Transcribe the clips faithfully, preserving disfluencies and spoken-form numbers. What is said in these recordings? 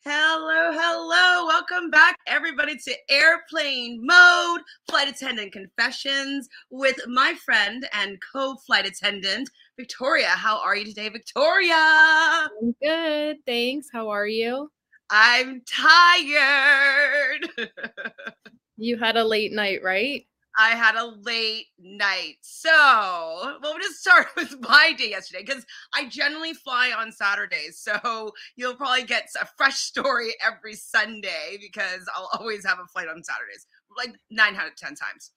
Hello, hello. Welcome back, everybody, to Airplane Mode Flight Attendant Confessions with my friend and co-flight attendant, Victoria. How are you today, Victoria? I'm good, thanks. How are you? I'm tired. You had a late night, right? I had a late night. So, well, we'll just start with my day yesterday because I generally fly on Saturdays. So, you'll probably get a fresh story every Sunday because I'll always have a flight on Saturdays, like nine out of ten times.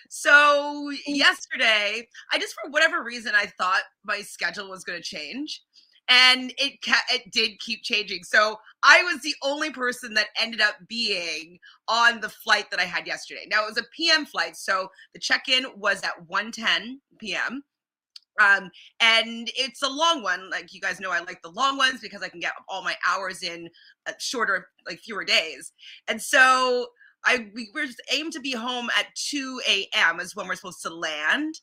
So, yesterday, I just, for whatever reason, I thought my schedule was going to change. And it ca- it did keep changing. So I was the only person that ended up being on the flight that I had yesterday. Now, it was a P M flight, so the check-in was at one ten p.m. Um, and it's a long one. Like, you guys know, I like the long ones because I can get all my hours in at shorter, like fewer days. And so I we were aimed to be home at two a.m. is when we're supposed to land.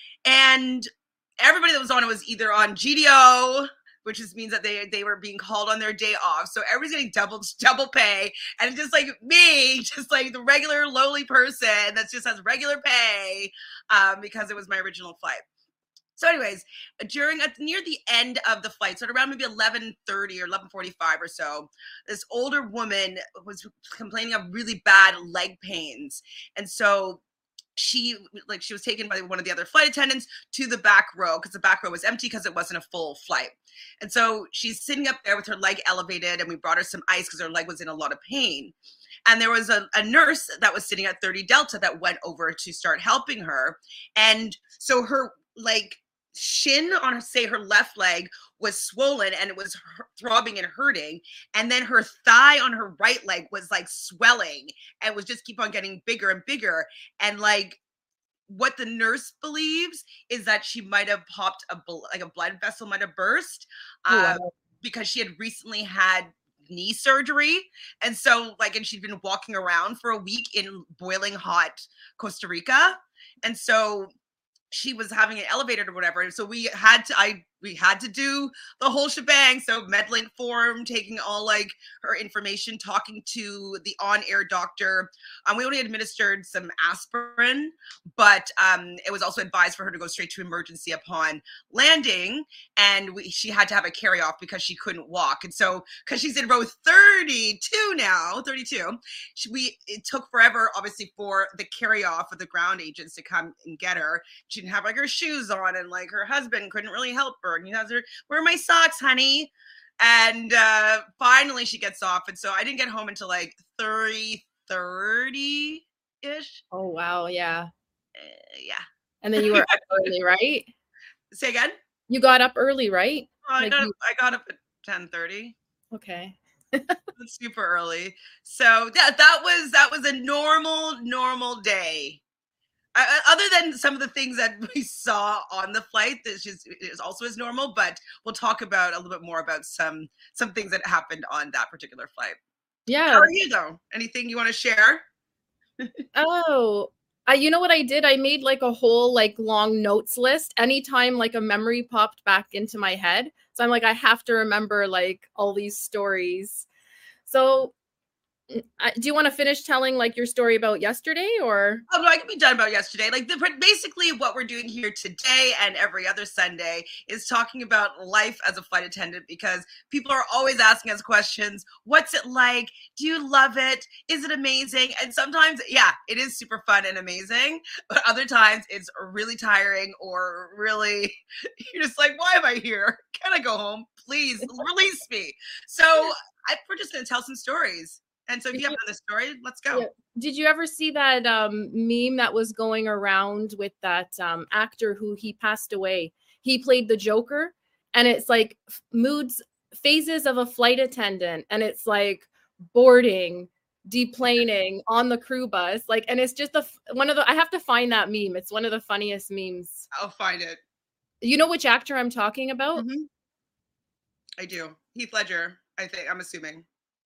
And everybody that was on it was either on G D O, which just means that they they were being called on their day off. So everybody's getting double double pay. And it's just like me, just like the regular lowly person that just has regular pay um, because it was my original flight. So anyways, during at near the end of the flight, so at around maybe eleven thirty or eleven forty-five or so, this older woman was complaining of really bad leg pains. And so she like she was taken by one of the other flight attendants to the back row because the back row was empty because it wasn't a full flight. And so she's sitting up there with her leg elevated, and we brought her some ice because her leg was in a lot of pain. And there was a, a nurse that was sitting at thirty Delta that went over to start helping her. And so her like shin on her, say her left leg was swollen and it was throbbing and hurting, and then her thigh on her right leg was like swelling and was just keep on getting bigger and bigger. And like what the nurse believes is that she might have popped a like a blood vessel might have burst uh, oh, wow. because she had recently had knee surgery. And so like, and she'd been walking around for a week in boiling hot Costa Rica. And so she was having an elevator or whatever. So we had to, I, we had to do the whole shebang. So Medlink form, taking all like her information, talking to the on-air doctor. Um, we only administered some aspirin, but um, it was also advised for her to go straight to emergency upon landing. And we, she had to have a carry-off because she couldn't walk. And so, because she's in row thirty-two now, thirty-two, she, we it took forever, obviously, for the carry-off of the ground agents to come and get her. She didn't have like her shoes on, and like her husband couldn't really help her. And he has her, where are my socks, honey? And uh, finally she gets off. And so I didn't get home until like three thirty ish. Oh, wow. Yeah. Uh, yeah. And then you were up early, right? Say again? You got up early, right? Oh, I, like got you... up, I got up at ten thirty. Okay. That's super early. So yeah, that was, that was a normal, normal day. Uh, other than some of the things that we saw on the flight, this is, is also as normal, but we'll talk about a little bit more about some some things that happened on that particular flight. Yeah. How are you though? Anything you want to share? Oh, I, you know what I did? I made like a whole like long notes list. Anytime like a memory popped back into my head. So I'm like, I have to remember like all these stories. So do you want to finish telling like your story about yesterday, or? Oh, no, I can be done about yesterday. Like the, basically what we're doing here today and every other Sunday is talking about life as a flight attendant, because people are always asking us questions. What's it like? Do you love it? Is it amazing? And sometimes, yeah, it is super fun and amazing. But other times it's really tiring, or really, you're just like, why am I here? Can I go home? Please release me. So I, we're just going to tell some stories. And so if you have another story, let's go. Yeah. Did you ever see that um, meme that was going around with that um, actor who he passed away? He played the Joker, and it's like moods, phases of a flight attendant. And it's like boarding, deplaning, on the crew bus. Like, and it's just the, one of the, I have to find that meme. It's one of the funniest memes. I'll find it. You know which actor I'm talking about? Mm-hmm. I do. Heath Ledger, I think, I'm assuming.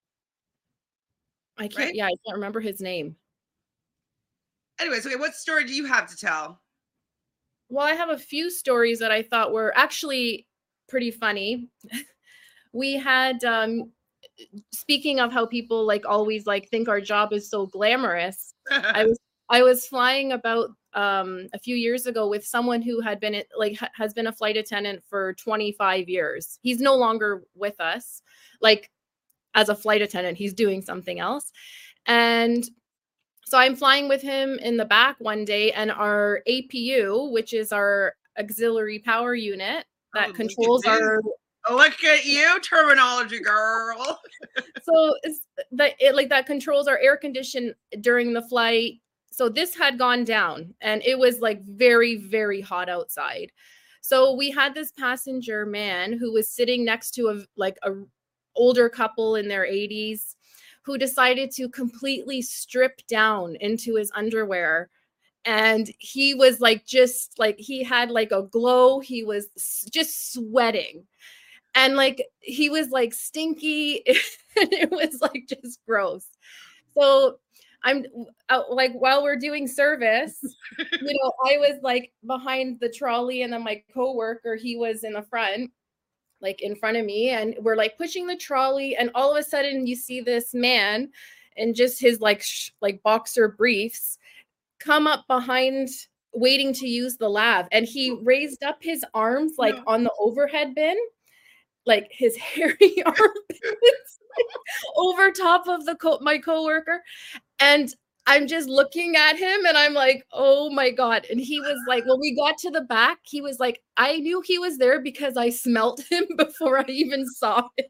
I can't, right? Yeah, I can't remember his name. Anyways, okay, what story do you have to tell? Well, I have a few stories that I thought were actually pretty funny. We had, um, speaking of how people like always like think our job is so glamorous, I was I was flying about um, a few years ago with someone who had been like ha- has been a flight attendant for twenty-five years. He's no longer with us, like as a flight attendant. He's doing something else, and so I'm flying with him in the back one day, and our A P U, which is our auxiliary power unit that Oh, controls our. Look at you, terminology girl. So it's that it like that controls our air condition during the flight. So this had gone down, and it was like very, very hot outside. So we had this passenger man who was sitting next to a like a older couple in their eighties who decided to completely strip down into his underwear. And he was like, just like, he had like a glow. He was just sweating. And like, he was like stinky. And it was like just gross. So I'm uh, like, while we're doing service, you know, I was like behind the trolley, and then my coworker, he was in the front, like in front of me, and we're like pushing the trolley, and all of a sudden you see this man in just his like sh- like boxer briefs come up behind, waiting to use the lav, and he raised up his arms like no. on the overhead bin, like his hairy armpits over top of the co- my coworker, and I'm just looking at him, and I'm like, oh my God. And he was like, when we got to the back, he was like, I knew he was there because I smelt him before I even saw him.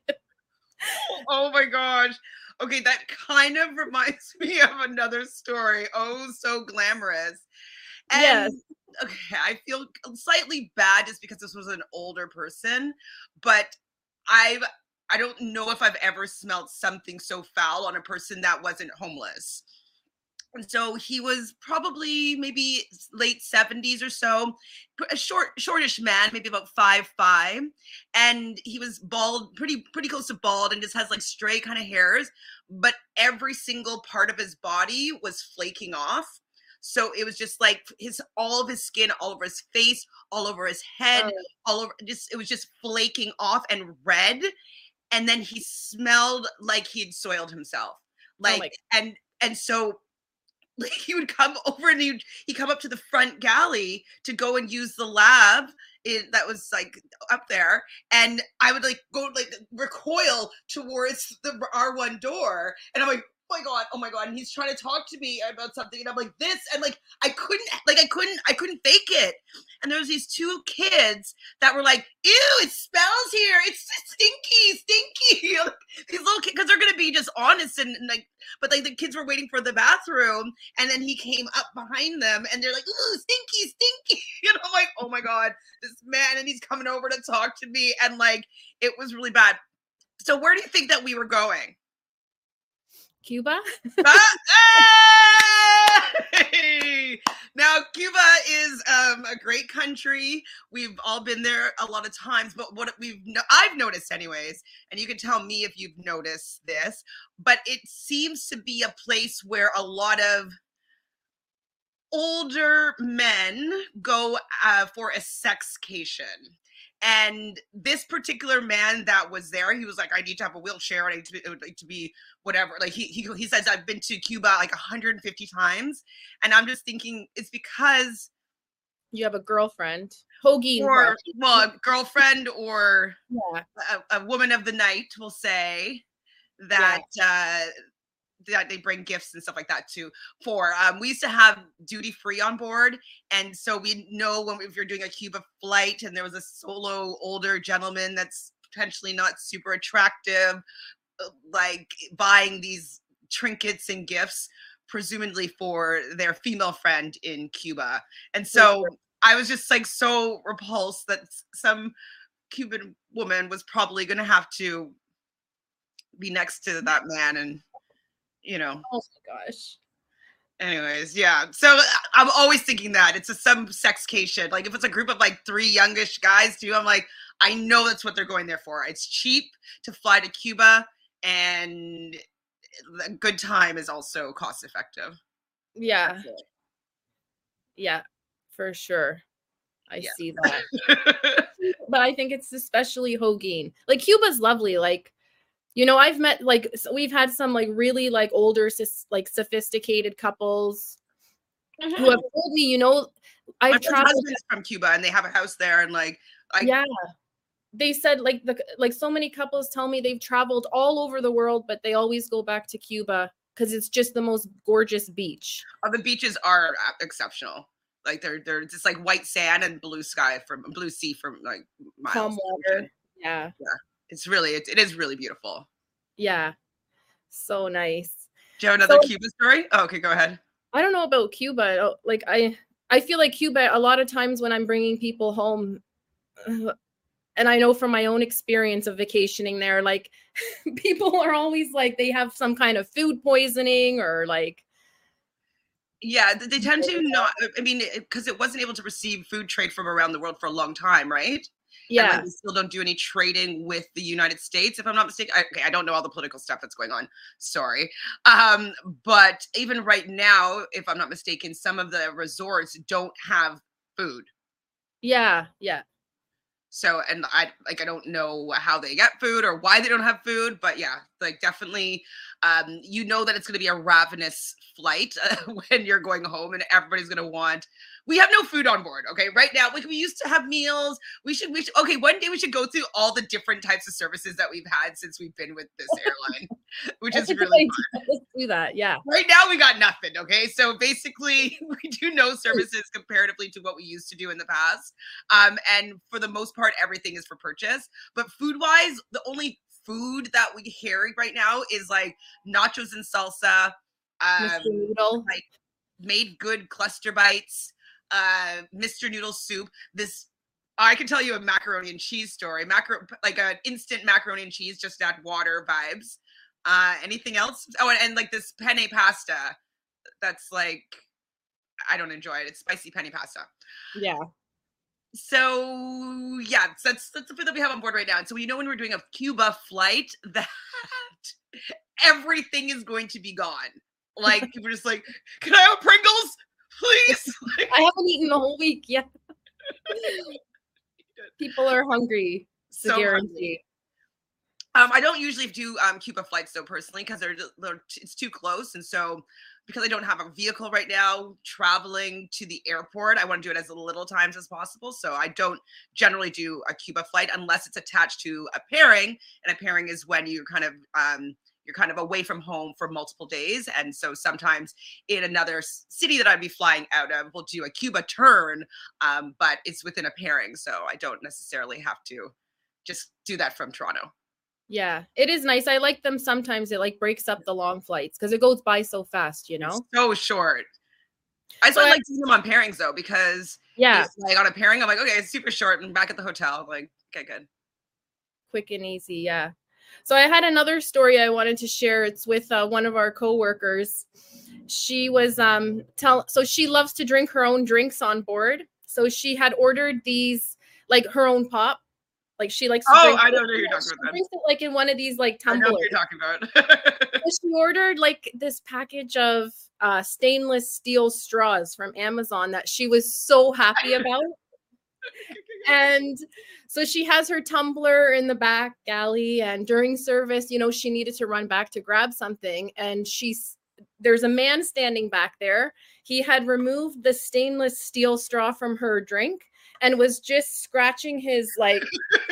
Oh my gosh. Okay, that kind of reminds me of another story. Oh, so glamorous. And yes. Okay, I feel slightly bad just because this was an older person, but I've I don't know if I've ever smelled something so foul on a person that wasn't homeless. And so he was probably maybe late seventies or so, a short, shortish man, maybe about five five, and he was bald, pretty, pretty close to bald, and just has like stray kind of hairs. But every single part of his body was flaking off. So it was just like his, all of his skin, all over his face, all over his head, oh. all over. Just it was just flaking off and red. And then he smelled like he'd soiled himself, like oh and and so. Like he would come over and he'd, he'd come up to the front galley to go and use the lab it, that was like up there. And I would like go like recoil towards the R one door. And I'm like, oh my God, oh my God. And he's trying to talk to me about something. And I'm like this. And like, I couldn't, like, I couldn't, I couldn't fake it. And there was these two kids that were like, ew, it smells here. It's stinky, stinky. These little kids, because they're going to be just honest and, and like, but like the kids were waiting for the bathroom, and then he came up behind them, and they're like, "Ooh, stinky, stinky!" You know, I'm like, "Oh my God, this man!" And he's coming over to talk to me, and like, it was really bad. So, where do you think that we were going? Cuba. Ah, hey! Now, Cuba is um, a great country. We've all been there a lot of times, but what we've no- I've noticed, anyways, and you can tell me if you've noticed this, but it seems to be a place where a lot of older men go uh, for a sexcation. And this particular man that was there, he was like, I need to have a wheelchair. I need to be, it would like to be whatever. Like he, he, he says, I've been to Cuba like one hundred fifty times. And I'm just thinking it's because you have a girlfriend, Hoagie, or well, a girlfriend or yeah. a, a woman of the night will say that, yeah. uh, that they bring gifts and stuff like that too. For um, we used to have duty free on board, and so we know when if you're doing a Cuba flight and there was a solo older gentleman that's potentially not super attractive, like buying these trinkets and gifts, presumably for their female friend in Cuba. And so I was just like so repulsed that some Cuban woman was probably going to have to be next to that man and. You know. Oh my gosh. Anyways, yeah. So I'm always thinking that it's a some sexcation. Like if it's a group of like three youngish guys too, I'm like, I know that's what they're going there for. It's cheap to fly to Cuba, and a good time is also cost effective. Yeah. Yeah, for sure. I yeah. see that. But I think it's especially Hoagie. Like Cuba's lovely. Like You know, I've met like so we've had some like really like older sis, like sophisticated couples who have Mhm. told me, you know, My I've friend's traveled. husband is from Cuba, and they have a house there, and like I Yeah, they said like the like so many couples tell me they've traveled all over the world, but they always go back to Cuba because it's just the most gorgeous beach. oh, the beaches are uh, exceptional. Like they're they're just like white sand and blue sky from blue sea from like Calm miles. water. Yeah. Yeah, it's really it, it is really beautiful. Yeah. So nice. Do you have So another Cuba story? Oh, okay, go ahead. I don't know about Cuba. oh, Like I I feel like Cuba a lot of times when I'm bringing people home, uh, and I know from my own experience of vacationing there, like people are always like they have some kind of food poisoning or like Yeah, th- they tend to not. I mean, because it, it wasn't able to receive food trade from around the world for a long time, right? And like yeah. they still don't do any trading with the United States, if I'm not mistaken. I, okay, I don't know all the political stuff that's going on. Sorry, um, but even right now, if I'm not mistaken, some of the resorts don't have food. Yeah, yeah. So, and I like I don't know how they get food or why they don't have food, but yeah, like definitely, um, you know that it's going to be a ravenous flight uh, when you're going home, and everybody's going to want. We have no food on board. Okay, right now, like we used to have meals. We should, we should. Okay, one day we should go through all the different types of services that we've had since we've been with this airline, which That's is a good really idea. Let's do that. Yeah. right now we got nothing. Okay, so basically we do no services comparatively to what we used to do in the past, um and for the most part everything is for purchase, but food wise the only food that we carry right now is like nachos and salsa, um mister Noodle. like made good cluster bites, uh Mr. Noodle soup. This I can tell you a macaroni and cheese story, macro like an instant macaroni and cheese, just add water vibes. Uh, anything else? Oh, and, and like this penne pasta. That's like I don't enjoy it. It's spicy penne pasta. Yeah. So yeah, that's that's the food that we have on board right now. And so we know when we're doing a Cuba flight that everything is going to be gone. Like people are just like, can I have Pringles, please? Like, I haven't eaten the whole week yet. People are hungry. It's a so hungry. guarantee. Um, I don't usually do um, Cuba flights though personally because they're, they're it's too close, and so because I don't have a vehicle right now traveling to the airport, I want to do it as little times as possible. So I don't generally do a Cuba flight unless it's attached to a pairing, and a pairing is when you kind of um, you're kind of away from home for multiple days, and so sometimes in another s- city that I'd be flying out of, we'll do a Cuba turn, um, but it's within a pairing, so I don't necessarily have to just do that from Toronto. Yeah, it is nice. I like them sometimes. It like breaks up the long flights because it goes by so fast, you know? So short. I So still I, like doing them on pairings though, because yeah, it's like on a pairing, I'm like, okay, it's super short and back at the hotel. I'm like, okay, good. quick and easy. Yeah. So I had another story I wanted to share. It's with uh, one of our coworkers. She was um tell so she loves to drink her own drinks on board. So she had ordered these like her own pop. Like she likes to Oh, drink I it. know who you're Yeah, talking she about then. drinks it like in one of these like I know tumblers. who you're talking about. So she ordered like this package of uh, stainless steel straws from Amazon that she was so happy about. And so she has her tumbler in the back galley, and during service, you know, she needed to run back to grab something, and she's there's a man standing back there. He had removed the stainless steel straw from her drink and was just scratching his like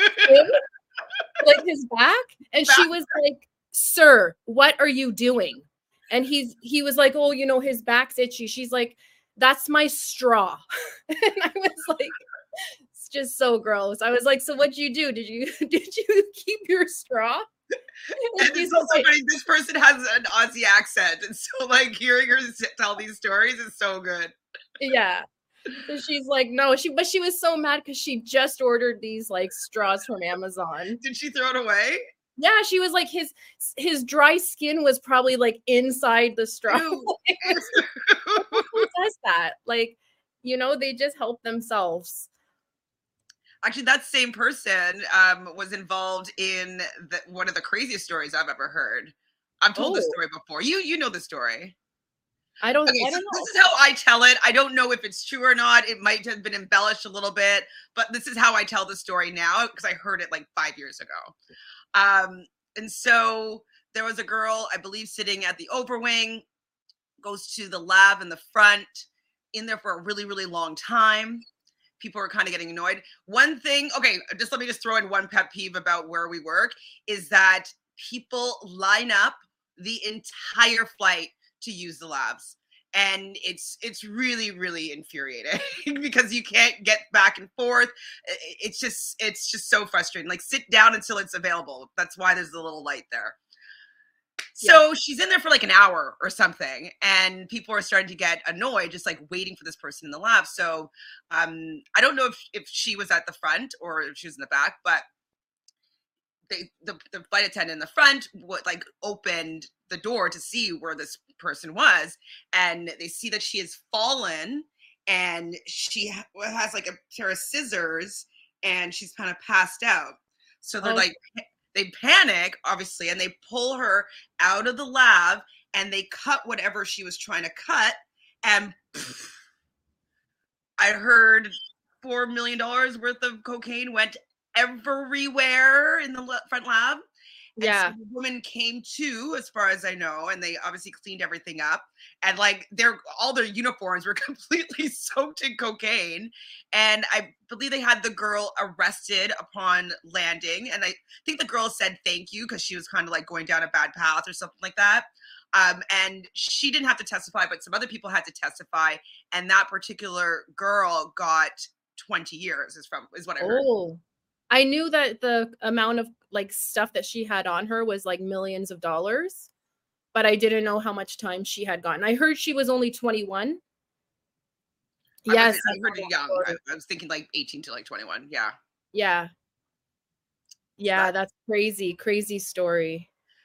like his back, and she was like, "Sir, what are you doing?" And he's he was like, "Oh, you know, his back's itchy." She's like, "That's my straw." And I was like, it's just so gross. I was like, "So what'd you do? Did you did you keep your straw?" And And she's it's also like, funny, this person has an Aussie accent. And so like hearing her s- tell these stories is so good. yeah. So she's like, no, she but she was so mad because she just ordered these like straws from Amazon. Did she throw it away? Yeah, she was like his his dry skin was probably like inside the straw. Ew. Who does that? Like, you know, they just help themselves. Actually, that same person um, was involved in the, one of the craziest stories I've ever heard. I've told this Oh, story before. You you know the story. I don't Okay, I so don't know. this is how I tell it. I don't know if it's true or not. It might have been embellished a little bit, but this is how I tell the story now because I heard it like five years ago. Um, And so there was a girl, I believe, sitting at the overwing, goes to the lab in the front, in there for a really, really long time. People are kind of getting annoyed. One thing, okay, just let me just throw in one pet peeve about where we work is that people line up the entire flight to use the labs. And it's it's really, really infuriating because you can't get back and forth. It's just it's just so frustrating. Like, sit down until it's available. That's why there's a little light there. So yeah. She's in there for like an hour or something, and people are starting to get annoyed, just like waiting for this person in the lab. So um, I don't know if, if she was at the front or if she was in the back, but they, the, the flight attendant in the front would like opened the door to see where this person was, and they see that she has fallen, and she has like a pair of scissors, and she's kind of passed out. So they're oh. like, they panic, obviously, and they pull her out of the lab, and they cut whatever she was trying to cut. And pff, I heard four million dollars worth of cocaine went everywhere in the front lab. And yeah. So the woman came to, as far as I know, and they obviously cleaned everything up. And like their all their uniforms were completely soaked in cocaine. And I believe they had the girl arrested upon landing. And I think the girl said thank you because she was kind of like going down a bad path or something like that. Um, and she didn't have to testify, but some other people had to testify. And that particular girl got twenty years is from is what I heard. Oh. I knew that the amount of like stuff that she had on her was like millions of dollars, but I didn't know how much time she had gotten. I heard she was only twenty-one. I Yes. Was, I heard it young. I, I was thinking like eighteen to like twenty-one. Yeah. Yeah. Yeah. That, that's crazy. Crazy story.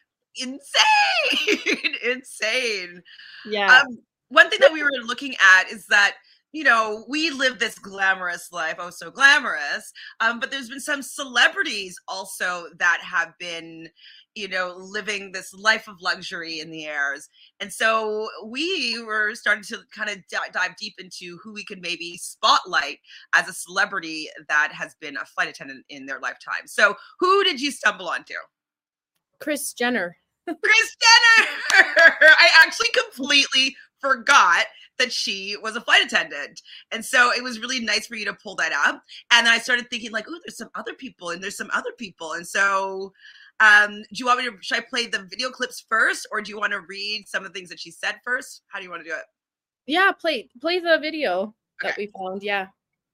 Insane. Insane. Yeah. Um, one thing that we were looking at is that, you know, we live this glamorous life. Oh, so glamorous. Um, but there's been some celebrities also that have been, you know, living this life of luxury in the airs. And so we were starting to kind of d- dive deep into who we could maybe spotlight as a celebrity that has been a flight attendant in their lifetime. So who did you stumble onto? Kris Jenner. Kris Jenner. I actually completely forgot that she was a flight attendant. And so it was really nice for you to pull that up. And then I started thinking like, oh, there's some other people and there's some other people. And so um, do you want me to, should I play the video clips first, or do you want to read some of the things that she said first? How do you want to do it? Yeah, play, play the video okay. that we found. Yeah.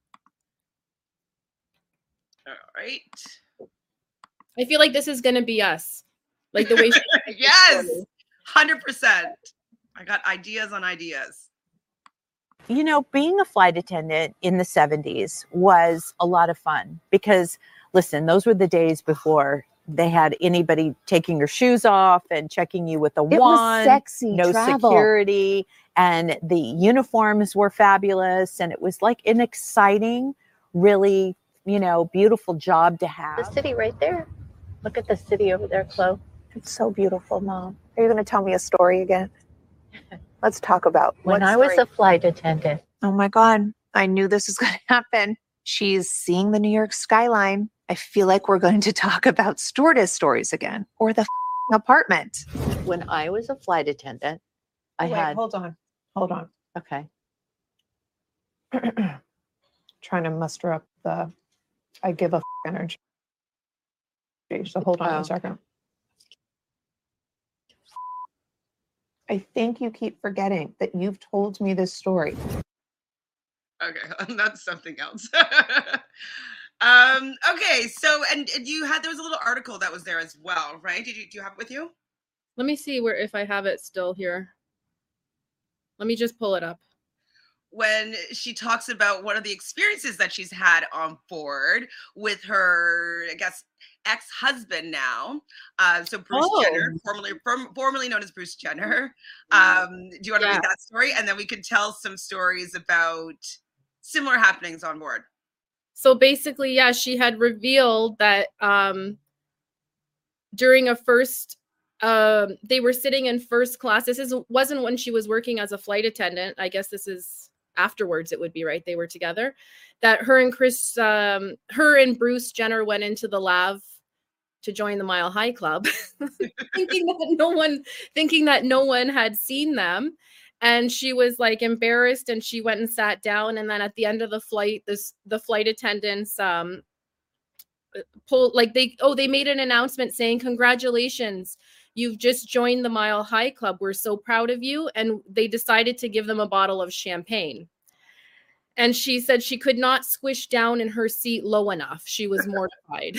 All right. I feel like this is going to be us. Like the way. She yes. one hundred percent. I got ideas on ideas. You know, being a flight attendant in the seventies was a lot of fun because, listen, those were the days before they had anybody taking your shoes off and checking you with a it wand. Was sexy no travel. Security, and the uniforms were fabulous, and it was like an exciting, really, you know, beautiful job to have. The city right there. Look at the city over there, Chloe. It's so beautiful, Mom. Are you going to tell me a story again? Let's talk about when I was a flight attendant. Oh my God. I knew this was going to happen. She's seeing the New York skyline. I feel like we're going to talk about stewardess stories again, or the apartment. When I was a flight attendant, I Wait, had. Hold on. Hold on. Okay. Trying to muster up the I give a energy. So hold on oh. a second. I think you keep forgetting that you've told me this story. Okay, that's something else. um, okay, so and, and you had there was a little article that was there as well, right? Did you do you have it with you? Let me see where if I have it still here. Let me just pull it up. When she talks about one of the experiences that she's had on board with her, I guess, ex-husband now. Uh, so Bruce oh. Jenner, formerly form, formerly known as Bruce Jenner. Um, do you want to yeah. read that story? And then we could tell some stories about similar happenings on board. So basically, yeah, she had revealed that um, during a first, um, they were sitting in first class. This is wasn't when she was working as a flight attendant. I guess this is afterwards. It would be right. They were together. That her and Kris, um, her and Bruce Jenner went into the lab to join the Mile High Club, thinking that no one, thinking that no one had seen them. And she was like embarrassed, and she went and sat down. And then at the end of the flight, this the flight attendants um pulled like they oh they made an announcement saying, "Congratulations, you've just joined the Mile High Club. We're so proud of you." And they decided to give them a bottle of champagne. And she said she could not squish down in her seat low enough. She was mortified.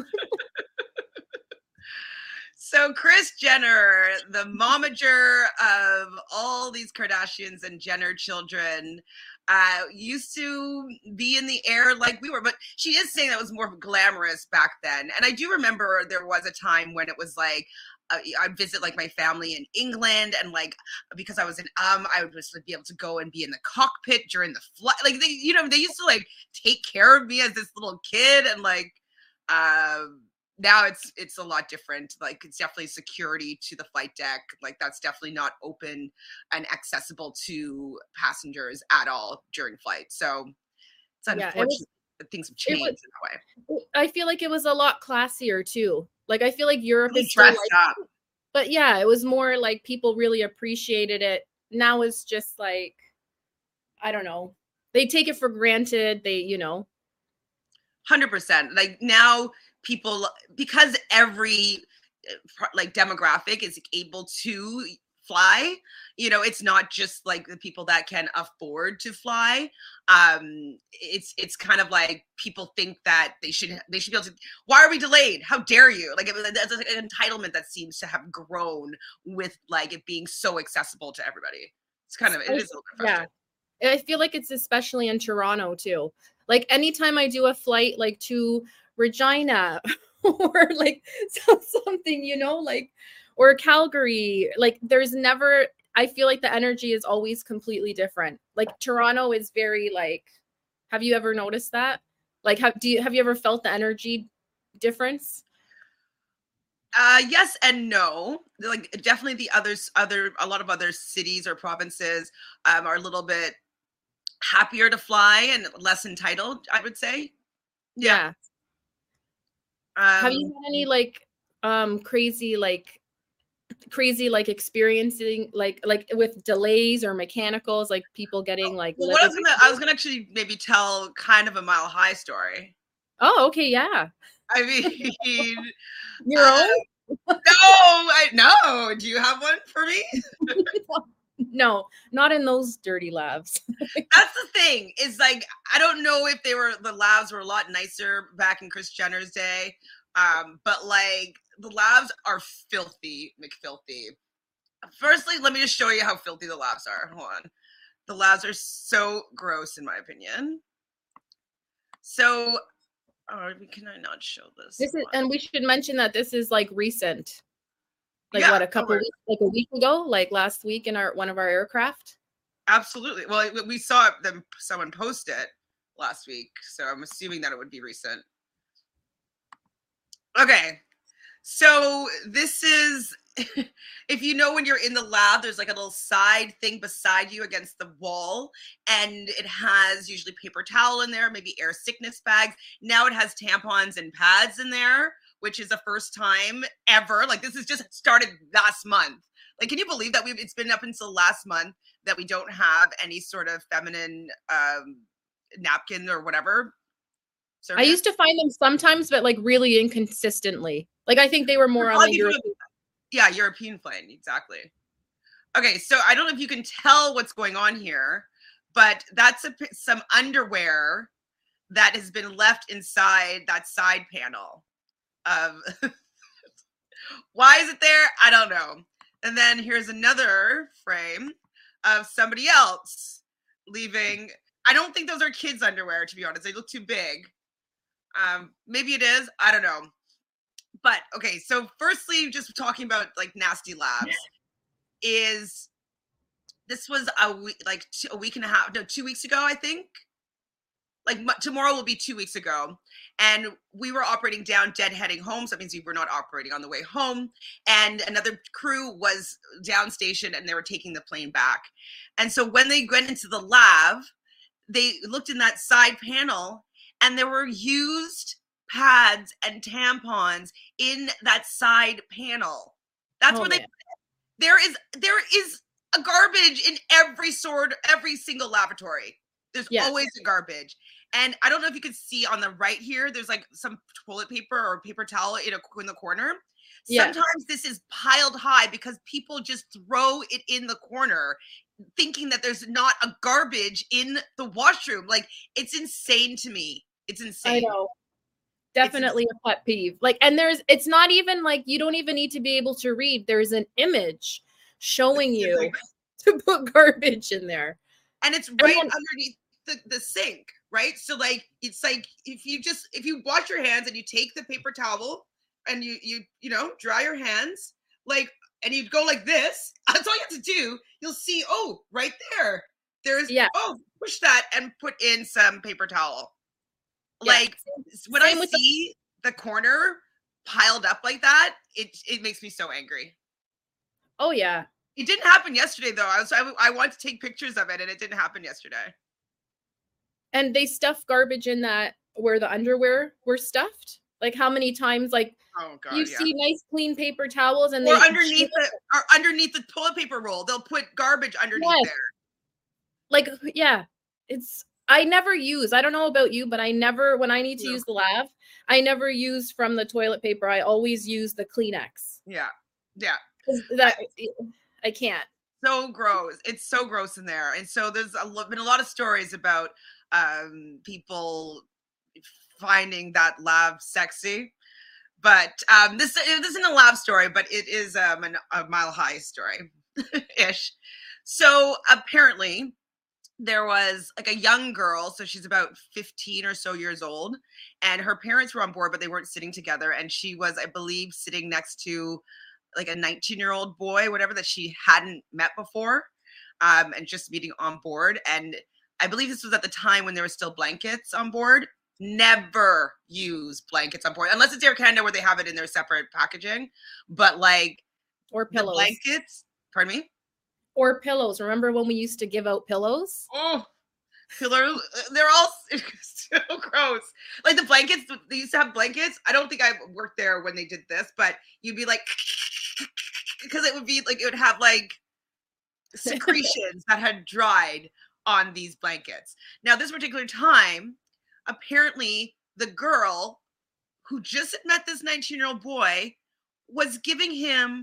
So Kris Jenner, the momager of all these Kardashians and Jenner children, uh, used to be in the air like we were, but she is saying that was more glamorous back then. And I do remember there was a time when it was like, uh, I'd visit like my family in England, and like, because I was in, um, I would just be able to go and be in the cockpit during the flight. Like they, you know, they used to like take care of me as this little kid, and like, um, now it's it's a lot different. Like it's definitely security to the flight deck. Like that's definitely not open and accessible to passengers at all during flight. So it's unfortunate yeah, it was, that things have changed was, in that way. I feel like it was a lot classier too. Like I feel like Europe really is still like, up. But yeah, it was more like people really appreciated it. Now it's just like, I don't know. They take it for granted. They, you know. one hundred percent. Like now people, because every like demographic is able to fly, you know, it's not just like the people that can afford to fly. Um, it's it's kind of like people think that they should they should be able to. Why are we delayed? How dare you? Like that's an entitlement that seems to have grown with like it being so accessible to everybody. It's kind of it is a little bit frustrating. Yeah, I feel like it's especially in Toronto too. Like anytime I do a flight like to Regina or like something, you know, like or Calgary, like there's never, I feel like the energy is always completely different. Like Toronto is very like, have you ever noticed that? Like, have, do you, have you ever felt the energy difference? Uh, yes and no. Like definitely the others, other, a lot of other cities or provinces um, are a little bit happier to fly and less entitled, I would say. Yeah. yeah. Um, have you had any like um, crazy, like, crazy like experiencing like like with delays or mechanicals, like people getting like well, what I was gonna I was gonna actually maybe tell kind of a Mile High story. Oh, okay, yeah. I mean your uh, own? No, I no. Do you have one for me? No, not in those dirty labs. That's the thing. Is like I don't know if they were the labs were a lot nicer back in Kris Jenner's day. Um, but like the labs are filthy, McFilthy. Firstly, let me just show you how filthy the labs are. Hold on. The labs are so gross, in my opinion. So, oh, can I not show this? This is, and we should mention that this is like recent. Like yeah, what, a couple weeks, like a week ago, like last week in our one of our aircraft. Absolutely. Well, we saw them. Someone post it last week, so I'm assuming that it would be recent. Okay, so this is, if you know when you're in the lab, there's like a little side thing beside you against the wall, and it has usually paper towel in there, maybe air sickness bags. Now it has tampons and pads in there, which is the first time ever. Like this has just started last month. Like, can you believe that we've, it's been up until last month that we don't have any sort of feminine um, napkin or whatever? Service. I used to find them sometimes, but like really inconsistently. Like I think they were more on the European. Yeah, European plane, exactly. Okay, so I don't know if you can tell what's going on here, but that's a, some underwear that has been left inside that side panel. Of why is it there? I don't know. And then here's another frame of somebody else leaving. I don't think those are kids' underwear, to be honest. They look too big. Um, maybe it is. I don't know. But okay, so firstly, just talking about like nasty labs, is this was a week, like two, a week and a half, no, two weeks ago, I think. Like m- tomorrow will be two weeks ago, and we were operating down dead heading home. So that means we were not operating on the way home. And another crew was down station, and they were taking the plane back. And so when they went into the lab, they looked in that side panel. And there were used pads and tampons in that side panel. That's Oh, where they man. there is there is a garbage in every sort every single lavatory. There's Yes. always a garbage. And I don't know if you could see on the right here, there's like some toilet paper or paper towel in, a, in the corner. Yeah. Sometimes this is piled high because people just throw it in the corner thinking that there's not a garbage in the washroom. Like, it's insane to me. It's insane. I know. Definitely a pet peeve. Like, and there's, it's not even like, you don't even need to be able to read. There's an image showing you to put garbage in there. And it's right then- underneath the, the sink, right? So like, it's like, if you just, if you wash your hands and you take the paper towel and you, you, you know, dry your hands, like, and you go like this, that's all you have to do. You'll see, oh, right there. There's, Yeah. oh, push that and put in some paper towel. Yeah. Like, when Same I with the- see the corner piled up like that, it it makes me so angry. Oh yeah. It didn't happen yesterday though. I was I, I wanted to take pictures of it and it didn't happen yesterday. And they stuff garbage in that where the underwear were stuffed. Like how many times, like Oh god, you yeah. see nice clean paper towels and Or they underneath the or underneath the toilet paper roll, they'll put garbage underneath Yes. there. like yeah, it's I never use. I don't know about you, but I never when I need to Yeah. use the lav, I never use from the toilet paper. I always use the Kleenex. Yeah, yeah. 'Cause that I can't. So gross. It's so gross in there. And so there's a, lo- been a lot of stories about um, people finding that lav sexy. But um, this, this isn't a lav story, but it is um, an, a Mile High story ish. So apparently there was like a young girl. So she's about fifteen or so years old. And her parents were on board, but they weren't sitting together. And she was, I believe, sitting next to like a nineteen year old boy, whatever, that she hadn't met before, um, and just meeting on board. And I believe this was at the time when there were still blankets on board. Never use blankets on board unless it's Air Canada where they have it in their separate packaging. But like Or the pillows. blankets, pardon me. Or pillows. Remember when we used to give out pillows? Oh, pillar. They're all so gross. Like the blankets, they used to have blankets. I don't think I worked there when they did this, but you'd be like, because it would be like, it would have like secretions that had dried on these blankets. Now, this particular time, apparently the girl who just had met this nineteen year old boy was giving him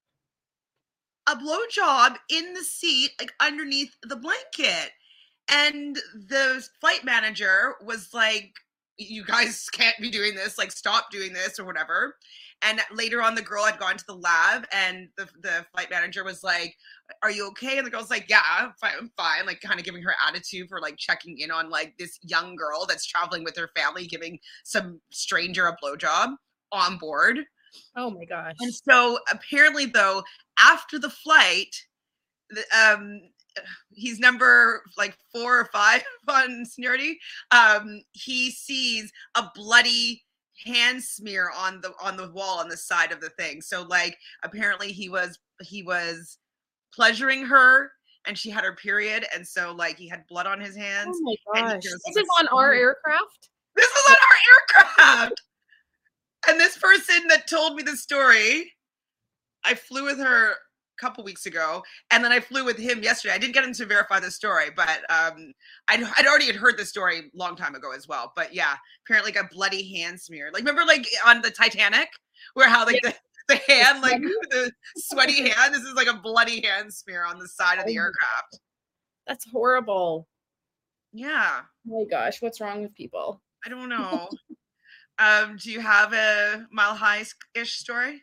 a blowjob in the seat, like underneath the blanket. And the flight manager was like, you guys can't be doing this, like stop doing this or whatever. And later on, the girl had gone to the lab and the, the flight manager was like, are you okay? And the girl's like, yeah, I'm fine, I'm fine. Like kind of giving her attitude for like checking in on like this young girl that's traveling with her family, giving some stranger a blowjob on board. Oh my gosh. And so apparently though, after the flight, the, um, he's number like four or five on seniority. Um, he sees a bloody hand smear on the on the wall on the side of the thing. So like apparently he was he was pleasuring her and she had her period, and so like he had blood on his hands. Oh my and he gosh. goes, This like, is on our aircraft? This is on our aircraft. And this person that told me the story, I flew with her a couple weeks ago, and then I flew with him yesterday. I didn't get him to verify the story, but um, I'd, I'd already had heard the story a long time ago as well. But yeah, apparently like a bloody hand smear. Like remember like on the Titanic where how like the, the hand, like the sweaty hand, this is like a bloody hand smear on the side of the aircraft. That's horrible. Yeah. Oh my gosh, what's wrong with people? I don't know. um, do you have a Mile High-ish story?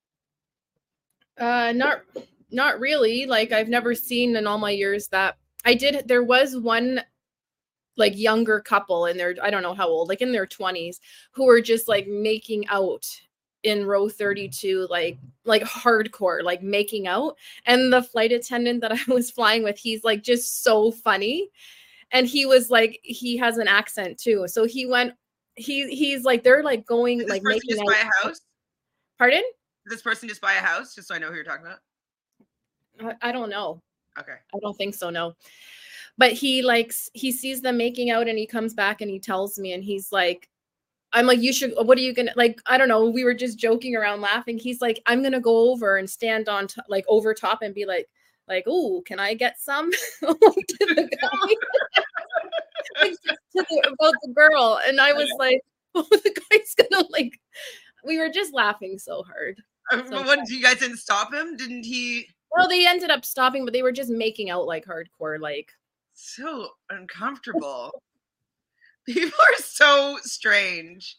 Uh, not not really. Like I've never seen in all my years that I did. There was one like younger couple in their, I don't know how old, like in their twenties, who were just like making out in row thirty-two, like like hardcore, like making out. And the flight attendant that I was flying with, he's like just so funny. And he was like, he has an accent too. So he went, he he's like, they're like going Did this like person making just out. buy a house? Pardon? Did this person just buy a house? Just so I know who you're talking about. I, I don't know. Okay. I don't think so, no. But he likes, he sees them making out and he comes back and he tells me, and he's like, I'm like, you should, what are you gonna, like, I don't know. We were just joking around laughing. He's like, I'm going to go over and stand on, t- like, over top and be like, like, oh, can I get some? Like, to the guy. Like, to the, about the girl. And I was like, oh, the guy's gonna, like, we were just laughing so hard. Uh, So what, you guys didn't stop him? Didn't he? Well, they ended up stopping, but they were just making out like hardcore, like. So uncomfortable. People are so strange.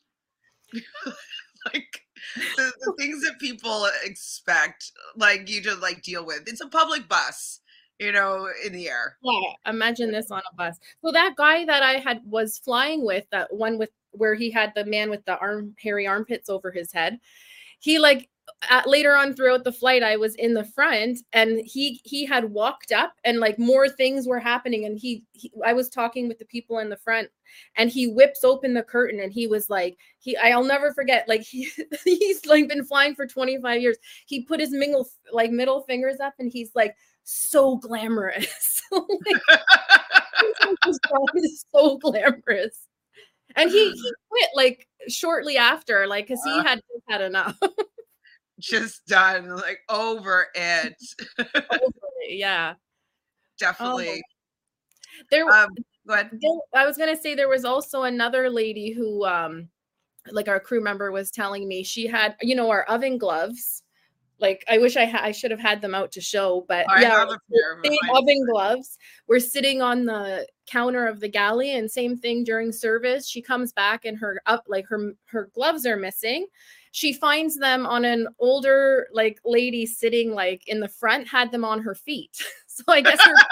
Like the, the things that people expect, like you to like deal with. It's a public bus, you know, in the air. Yeah, imagine this on a bus. So that guy that I had was flying with, that one with where he had the man with the arm hairy armpits over his head. He like at, later on throughout the flight, I was in the front, and he he had walked up, and like more things were happening, and he, he I was talking with the people in the front, and he whips open the curtain, and he was like, he I'll never forget, like he he's like been flying for twenty-five years. He put his mingle like middle fingers up, and he's like, so glamorous. Like, his job is so glamorous. And he, he quit like shortly after, like, because he had just had enough. Just done, like over it. Over it, yeah, Definitely. Um, there, um, go ahead. there, I was gonna say there was also another lady who, um, like our crew member was telling me, she had, you know, our oven gloves. Like, I wish I had, I should have had them out to show, but I yeah, have a pair of same mine. oven gloves were sitting on the counter of the galley, and same thing during service. She comes back and her up, like her her gloves are missing. She finds them on an older like lady sitting like in the front, had them on her feet. So I guess her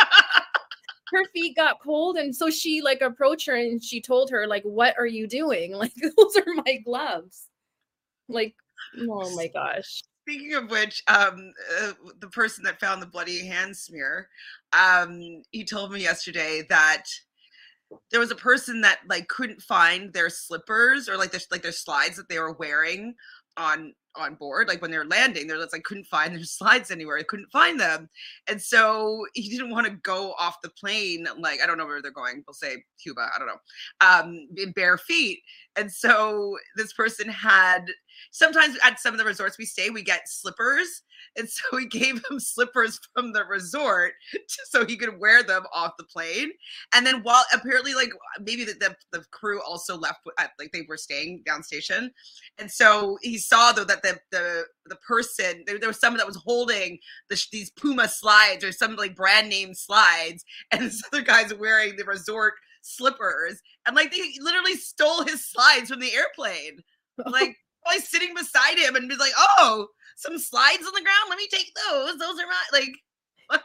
her feet got cold, and so she like approached her and she told her like, "What are you doing? Like, those are my gloves." Like, oh my gosh. Speaking of which, um, uh, the person that found the bloody hand smear, um, he told me yesterday that there was a person that like couldn't find their slippers or like their like their slides that they were wearing on on board, like when they were landing. They're just like couldn't find their slides anywhere. They couldn't find them, and so he didn't want to go off the plane. Like, I don't know where they're going. We'll say Cuba. I don't know. Um, in bare feet, and so this person had. Sometimes at some of the resorts we stay, we get slippers. And so we gave him slippers from the resort so he could wear them off the plane. And then while apparently like maybe the, the, the crew also left at, like they were staying down station. And so he saw though that the the, the person, there, there was someone that was holding the, these Puma slides or some like brand name slides. And this other guy's wearing the resort slippers. And like they literally stole his slides from the airplane. Like, I was sitting beside him and was like, oh, some slides on the ground. Let me take those. Those are my, like, what?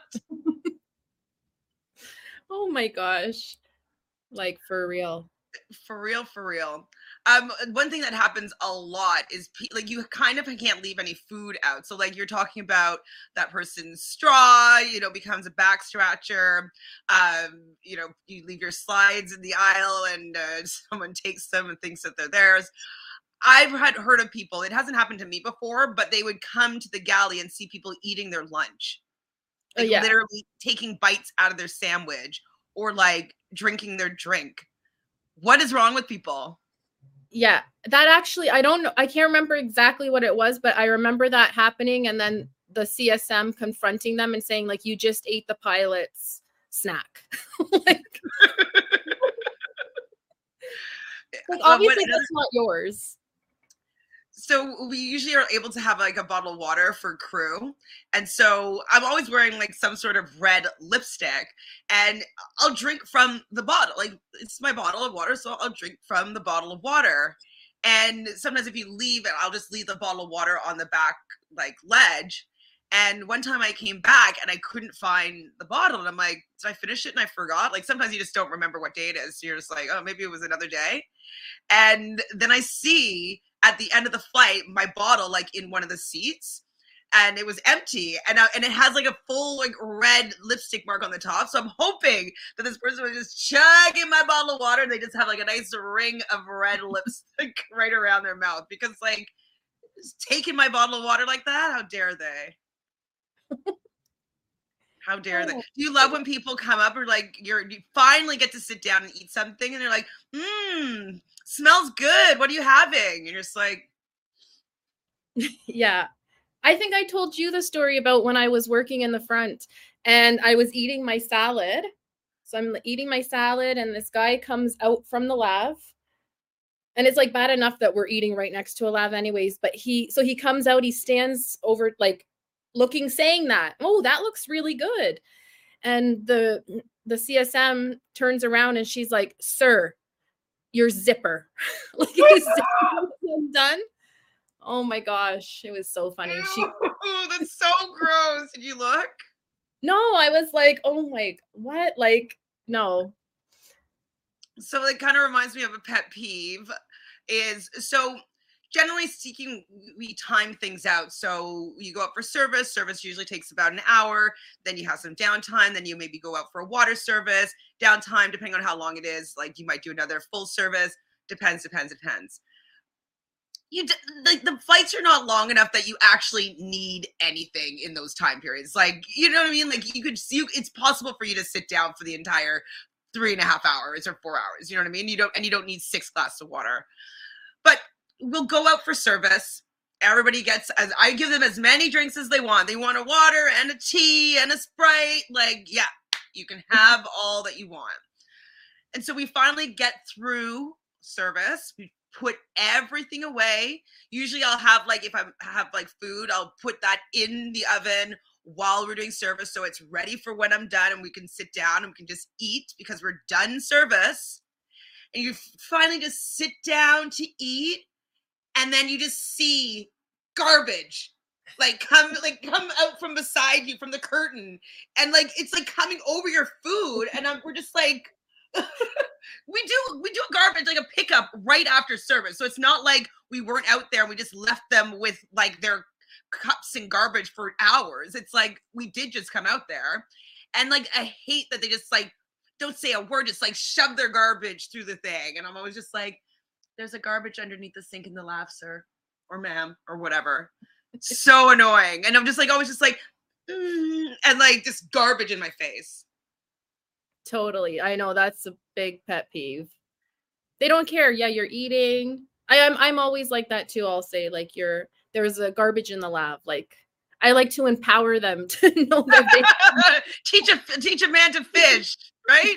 Oh my gosh. Like, for real. For real, for real. Um, one thing that happens a lot is pe- like you kind of can't leave any food out. So like you're talking about that person's straw, you know, becomes a back scratcher. Um, you know, you leave your slides in the aisle and uh, someone takes them and thinks that they're theirs. I've had heard of people, it hasn't happened to me before, but they would come to the galley and see people eating their lunch. Like Oh, yeah. literally taking bites out of their sandwich or like drinking their drink. What is wrong with people? Yeah, that actually, I don't know. I can't remember exactly what it was, but I remember that happening. And then the C S M confronting them and saying like, you just ate the pilot's snack. Like, like obviously well, that's not yours. So we usually are able to have like a bottle of water for crew. And so I'm always wearing like some sort of red lipstick and I'll drink from the bottle. Like it's my bottle of water. So I'll drink from the bottle of water. And sometimes if you leave it, I'll just leave the bottle of water on the back like ledge. And one time I came back and I couldn't find the bottle. And I'm like, did I finish it and I forgot? Like sometimes you just don't remember what day it is. So you're just like, oh, maybe it was another day. And then I see at the end of the flight, my bottle like in one of the seats and it was empty and I, and it has like a full like red lipstick mark on the top. So I'm hoping that this person was just chugging my bottle of water and they just have like a nice ring of red lipstick right around their mouth because like just taking my bottle of water like that, how dare they? How dare they? Do you love when people come up or like you're you finally get to sit down and eat something and they're like, mmm, smells good. What are you having? And you're just like, Yeah. I think I told you the story about when I was working in the front and I was eating my salad. So I'm eating my salad and this guy comes out from the lav. And it's like bad enough that we're eating right next to a lav anyways, but he so he comes out, he stands over like looking, saying that, oh, that looks really good. And the the C S M turns around and she's like, sir, your zipper. Like his zipper was done. Oh my gosh, it was so funny. She oh, that's so gross. Did you look? No, I was like, oh my, what? Like, no. So it kind of reminds me of a pet peeve is so generally speaking, we time things out. So you go out for service. Service usually takes about an hour. Then you have some downtime. Then you maybe go out for a water service. Downtime, depending on how long it is. Like you might do another full service. Depends, depends, depends. You d- like the flights are not long enough that you actually need anything in those time periods. Like, you know what I mean? Like you could see, it's possible for you to sit down for the entire three and a half hours or four hours. You know what I mean? You don't, and you don't need six glasses of water. But we'll go out for service. Everybody gets, as I give them as many drinks as they want. They want a water and a tea and a Sprite. Like, yeah, you can have all that you want. And so we finally get through service. We put everything away. Usually I'll have like, if I have like food, I'll put that in the oven while we're doing service. So it's ready for when I'm done and we can sit down and we can just eat because we're done service. And you finally just sit down to eat. And then you just see garbage like come like come out from beside you from the curtain. And like, it's like coming over your food. And I'm, we're just like, we do we do a garbage like a pickup right after service, so it's not like we weren't out there and we just left them with like their cups and garbage for hours. It's like we did just come out there, and like I hate that they just like don't say a word, just like shove their garbage through the thing. And I'm always just like, there's a garbage underneath the sink in the lav, sir or ma'am or whatever. So annoying. And I'm just like always just like mm, and like just garbage in my face. Totally. I know that's a big pet peeve. They don't care. Yeah, you're eating. I am I'm always like that too. I'll say like you're there's a garbage in the lab. Like I like to empower them to know that they teach a teach a man to fish, right?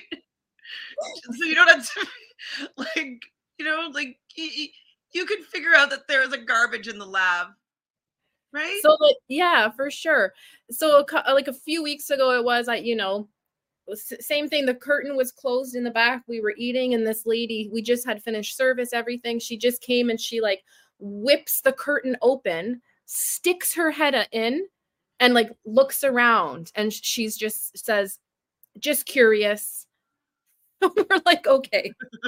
So you don't have to like, you know, like you, you can figure out that there's a garbage in the lab. Right? So like, yeah, for sure. So like a few weeks ago it was I, you know, same thing. The curtain was closed in the back. We were eating and this lady, we just had finished service, everything. She just came and she like whips the curtain open, sticks her head in and like looks around and she's just says, just curious. We're like, okay.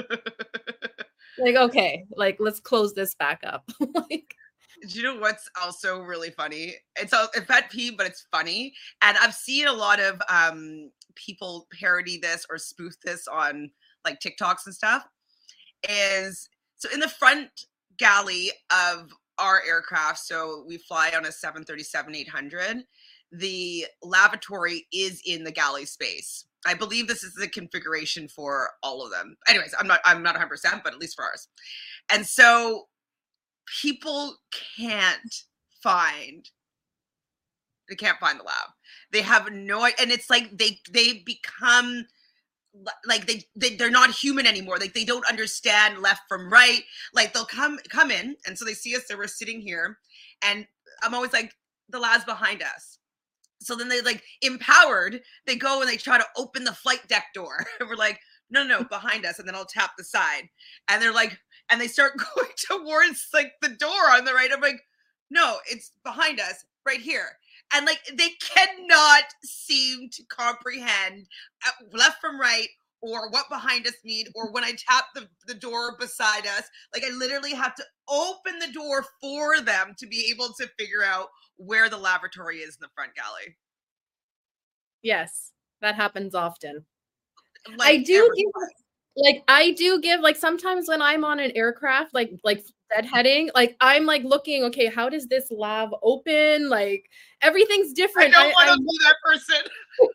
Like, okay, like let's close this back up. Like, do you know what's also really funny? It's a, a pet peeve, but it's funny. And I've seen a lot of um, people parody this or spoof this on like TikToks and stuff. Is so in the front galley of our aircraft, so we fly on a seven thirty-seven eight hundred, the lavatory is in the galley space. I believe this is the configuration for all of them. Anyways, I'm not I'm not one hundred percent, but at least for ours. And so people can't find they can't find the lab. They have no, and it's like they they become like they, they they're not human anymore. Like they don't understand left from right. Like they'll come come in and so they see us, so we're sitting here and I'm always like, the lab's behind us. So then they like empowered, they go and they try to open the flight deck door. And we're like, no, no, behind us. And then I'll tap the side. And they're like, and they start going towards like the door on the right. I'm like, no, it's behind us right here. And like, they cannot seem to comprehend left from right or what behind us mean, or when I tap the, the door beside us. Like I literally have to open the door for them to be able to figure out where the lavatory is in the front galley. Yes, that happens often. Like I do every- give Like I do give like sometimes when I'm on an aircraft, like like deadheading, like I'm like looking, okay, how does this lav open? Like everything's I different. don't want to I'm- be that person.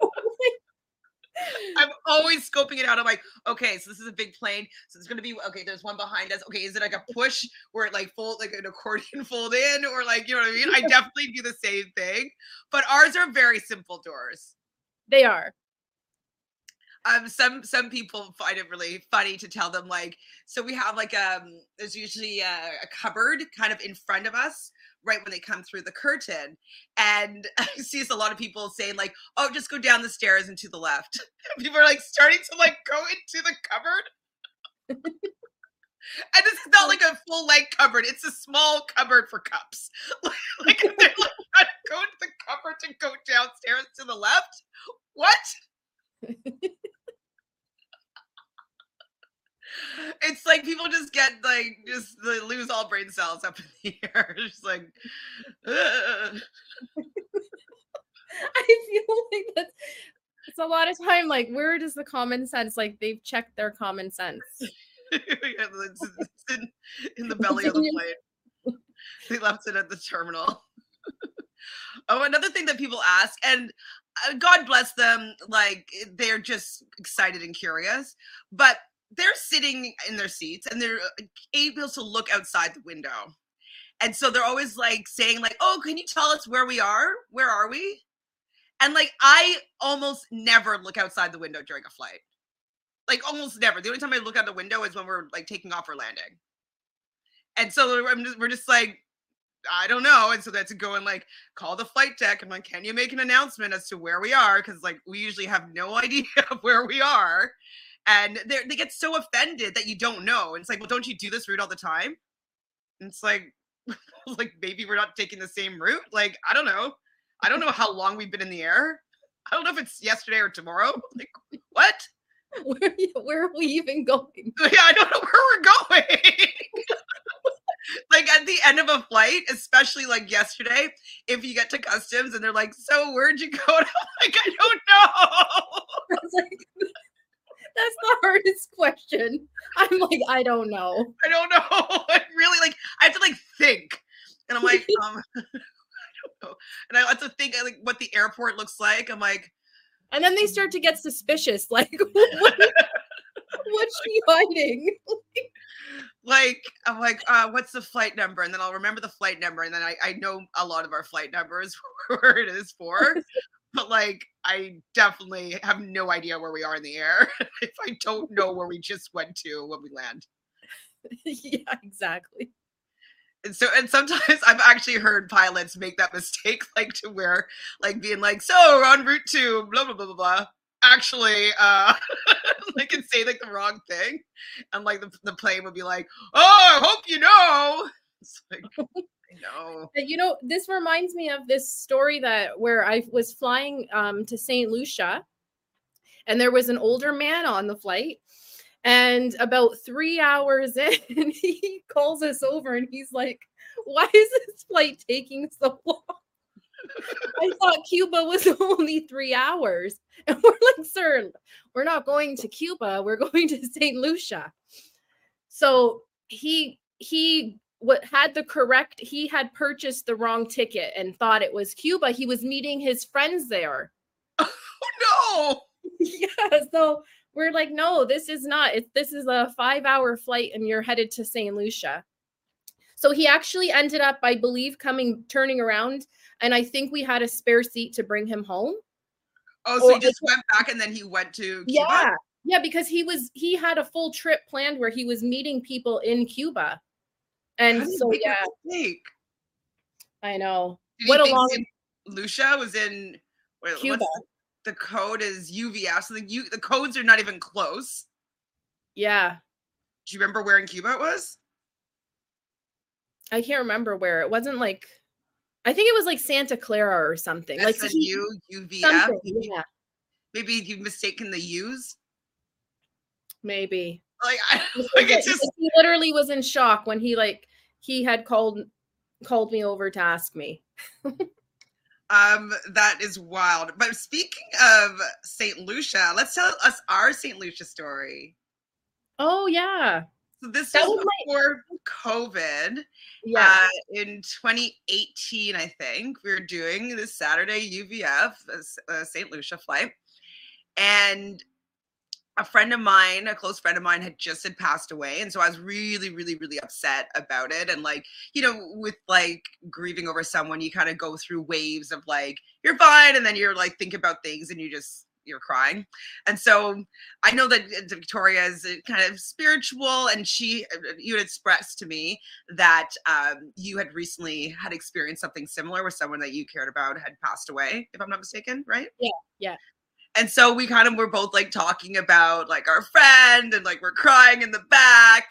I'm always scoping it out. I'm like, okay, so this is a big plane. So it's gonna be okay. There's one behind us. Okay, is it like a push where it like fold like an accordion fold in, or like you know what I mean? I definitely do the same thing, but ours are very simple doors. They are. Um, some some people find it really funny to tell them like, so we have like um, there's usually a, a cupboard kind of in front of us right when they come through the curtain, and I see a lot of people saying like, oh, just go down the stairs and to the left. People are like starting to like go into the cupboard. And this is not like a full length cupboard. It's a small cupboard for cups. Like, like they're like trying to go into the cupboard to go downstairs to the left. What? It's like people just get like just they lose all brain cells up in the air. Just like ugh. I feel like that's it's a lot of time. Like, where does the common sense? Like, they've checked their common sense. it's, it's in, in the belly of the plane. They left it at the terminal. Oh, another thing that people ask, and uh, God bless them, like they're just excited and curious, but they're sitting in their seats and they're able to look outside the window. And so they're always like saying like, oh, can you tell us where we are? Where are we? And like, I almost never look outside the window during a flight. Like almost never. The only time I look out the window is when we're like taking off or landing. And so I'm just, we're just like, I don't know. And so that's to go and like call the flight deck. I'm like, can you make an announcement as to where we are? Because like we usually have no idea of where we are. And they they get so offended that you don't know. And it's like, well, don't you do this route all the time? And it's like, like maybe we're not taking the same route. Like, I don't know. I don't know how long we've been in the air. I don't know if it's yesterday or tomorrow. Like, what? Where, where are we even going? Yeah, I don't know where we're going. Like at the end of a flight, especially like yesterday, if you get to customs and they're like, so where'd you go? And I'm like, I don't know. That's like, that's the hardest question. I'm like, I don't know. I don't know. I really like, I have to like think. And I'm like, um, I don't know. And I have to think like what the airport looks like. I'm like, And then they start to get suspicious. Like, what, what's she hiding? like, I'm like, uh, what's the flight number? And then I'll remember the flight number. And then I, I know a lot of our flight numbers where it is for. But like, I definitely have no idea where we are in the air if I don't know where we just went to when we land. Yeah, exactly. And so, and sometimes I've actually heard pilots make that mistake, like to where, like being like, so we're on route to blah, blah, blah, blah, blah. Actually, uh, like and say like the wrong thing. And like the, the plane would be like, oh, I hope you know. It's like, I know. You know, this reminds me of this story that where I was flying um, to Saint Lucia, and there was an older man on the flight. And about three hours in, he calls us over and he's like, why is this flight taking so long? I thought Cuba was only three hours. And we're like, sir, we're not going to Cuba. We're going to Saint Lucia. So he, he, what had the correct, he had purchased the wrong ticket and thought it was Cuba. He was meeting his friends there. Oh, no. Yeah. So we're like, no, this is not, it's, this is a five hour flight and you're headed to Saint Lucia. So he actually ended up, I believe, coming, turning around. And I think we had a spare seat to bring him home. Oh, so Or- he just went back and then he went to Cuba? Yeah. Yeah. Because he was, he had a full trip planned where he was meeting people in Cuba. And How did he so, make yeah, that mistake? I know. Did What he a think long Saint Lucia was in wait, Cuba. what's the, the code is U V S. So the, U, the codes are not even close. Yeah. Do you remember where in Cuba it was? I can't remember where. It wasn't like, I think it was like Santa Clara or something. Like S N he- U, U V F. something, Maybe, yeah, maybe you've mistaken the U's. maybe. Like, I, like it's just He literally was in shock when he like he had called called me over to ask me. um that is wild. But speaking of Saint Lucia, let's tell us our Saint Lucia story. Oh yeah. So this That was was my- before COVID. Yeah. Uh, in twenty eighteen, I think, we were doing this Saturday U V F, uh, Saint Lucia flight. And a friend of mine, a close friend of mine, had just had passed away. And so I was really, really, really upset about it. And like, you know, with like grieving over someone, you kind of go through waves of like, you're fine. And then you're like, think about things and you just, you're crying. And so I know that Victoria is kind of spiritual, and she, you had expressed to me that um, you had recently had experienced something similar with someone that you cared about had passed away, if I'm not mistaken, right? Yeah, yeah. And so we kind of were both like talking about like our friend, and like we're crying in the back.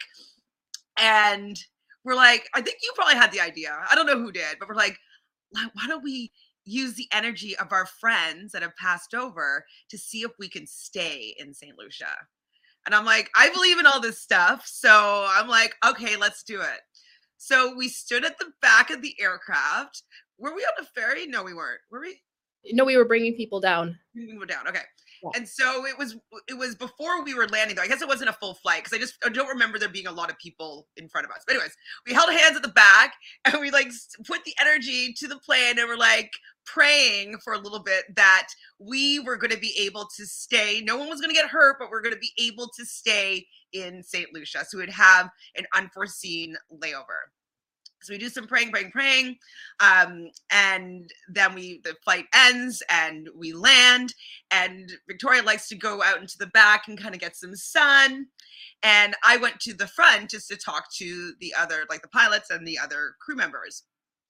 And we're like, I think you probably had the idea. I don't know who did, but we're like, why don't we use the energy of our friends that have passed over to see if we can stay in Saint Lucia? And I'm like, I believe in all this stuff. So I'm like, okay, let's do it. So we stood at the back of the aircraft. Were we on a ferry? No, we weren't. Were we? No, we were bringing people down. We were down. Okay. Yeah. And so it was, it was before we were landing though. I guess it wasn't a full flight because I just I don't remember there being a lot of people in front of us. But anyways, we held hands at the back and we like put the energy to the plane, and we're like praying for a little bit that we were going to be able to stay. No one was going to get hurt, but we're going to be able to stay in Saint Lucia. So we'd have an unforeseen layover. So we do some praying, praying, praying. Um, and then we, the flight ends and we land, and Victoria likes to go out into the back and kind of get some sun. And I went to the front just to talk to the other, like the pilots and the other crew members.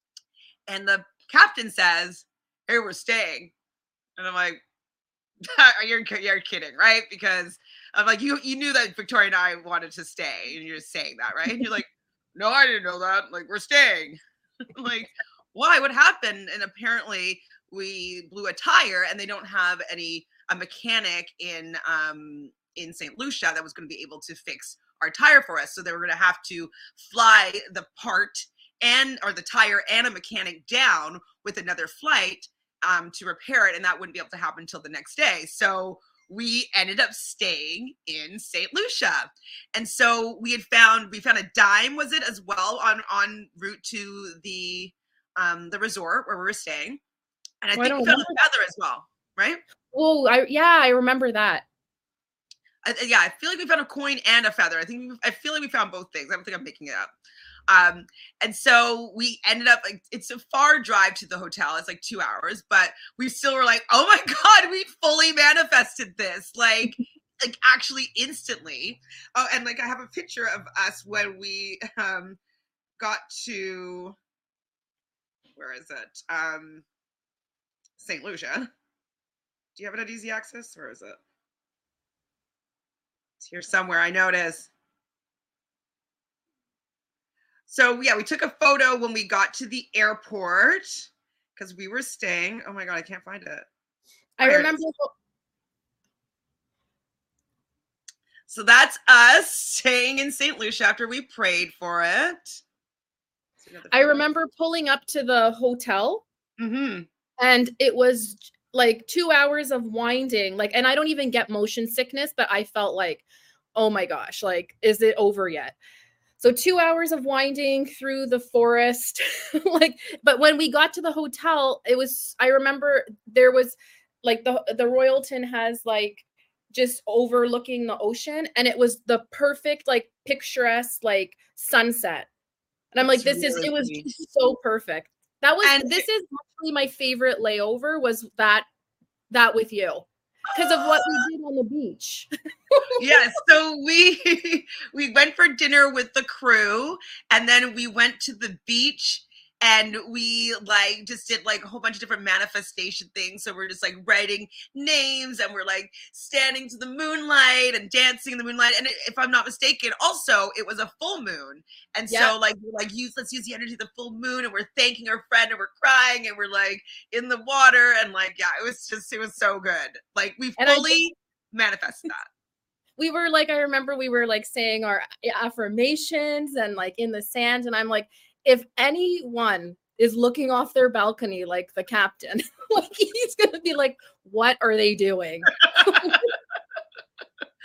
And the captain says, hey, we're staying. And I'm like, you're, you're kidding, right? Because I'm like, you, you knew that Victoria and I wanted to stay, and you're just saying that, right? And you're like, no, I didn't know that. Like, we're staying. Like, why? What happened? And apparently we blew a tire, and they don't have any a mechanic in um in Saint Lucia that was going to be able to fix our tire for us. So they were going to have to fly the part and or the tire and a mechanic down with another flight um to repair it, and that wouldn't be able to happen until the next day. So we ended up staying in Saint Lucia. And so we had found, we found a dime, was it, as well, on, on route to the um, the resort where we were staying. And I Oh, I think don't we found remember a feather as well, right? Oh, I yeah, I remember that. I, yeah, I feel like we found a coin and a feather. I think, we, I feel like we found both things. I don't think I'm making it up. Um, and so we ended up like, it's a far drive to the hotel. It's like two hours, but we still were like, oh my God, we fully manifested this. Like, like actually instantly. Oh, and like, I have a picture of us when we, um, got to, where is it? Um, Saint Lucia. Do you have it at Easy Access? Where is it? It's here somewhere. I know it is. So yeah, we took a photo when we got to the airport because we were staying. Oh my God, I can't find it. I There it remember. is. So that's us staying in Saint Lucia after we prayed for it. I remember pulling up to the hotel, Mm-hmm. and it was like two hours of winding. Like, and I don't even get motion sickness, but I felt like, oh my gosh, like, is it over yet? So two hours of winding through the forest, like, but when we got to the hotel, it was, I remember there was like the, the Royalton has like just overlooking the ocean, and it was the perfect, like picturesque, like sunset. And I'm like, That's this is, it was really- just so perfect. That was, And- this is actually my favorite layover was that, that with you because of what we did on the beach. Yes, so we we went for dinner with the crew, and then we went to the beach, and we like just did like a whole bunch of different manifestation things. So we're just like writing names, and we're like standing to the moonlight and dancing in the moonlight. And if I'm not mistaken, also it was a full moon, and Yeah. so like we're like use let's use the energy of the full moon, and we're thanking our friend, and we're crying, and we're like in the water, and like yeah, it was just it was so good. Like we And I fully manifested that. We were like, I remember we were like saying our affirmations and like in the sand. And I'm like, if anyone is looking off their balcony, like the captain, like he's going to be like, what are they doing?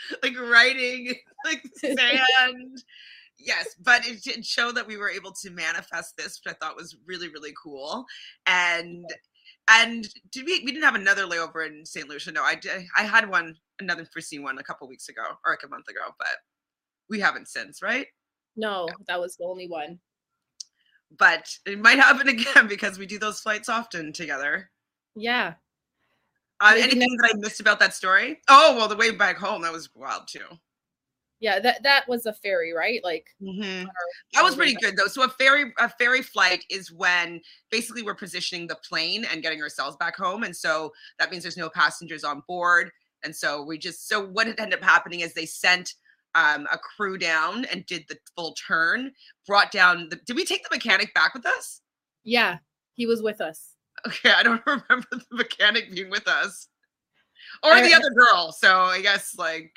like writing, like sand. Yes, but it did show that we were able to manifest this, which I thought was really, really cool. And and did we we didn't have another layover in Saint Lucia? No, I did. I had one, another foreseen one a couple weeks ago, or like a month ago, but we haven't since, right? No, that was the only one. But it might happen again because we do those flights often together. Yeah. Uh, Maybe anything next- that I missed about that story? Oh, well, the way back home, that was wild too. Yeah, that that was a ferry, right? Like Mhm. on our- That was on our way pretty back. good though. So a ferry a ferry flight is when basically we're positioning the plane and getting ourselves back home, and so that means there's no passengers on board. And so we just so what had ended up happening is they sent um, a crew down and did the full turn, brought down the. Did we take the mechanic back with us? Yeah, he was with us. Okay, I don't remember the mechanic being with us, or I- the other girl. So I guess like.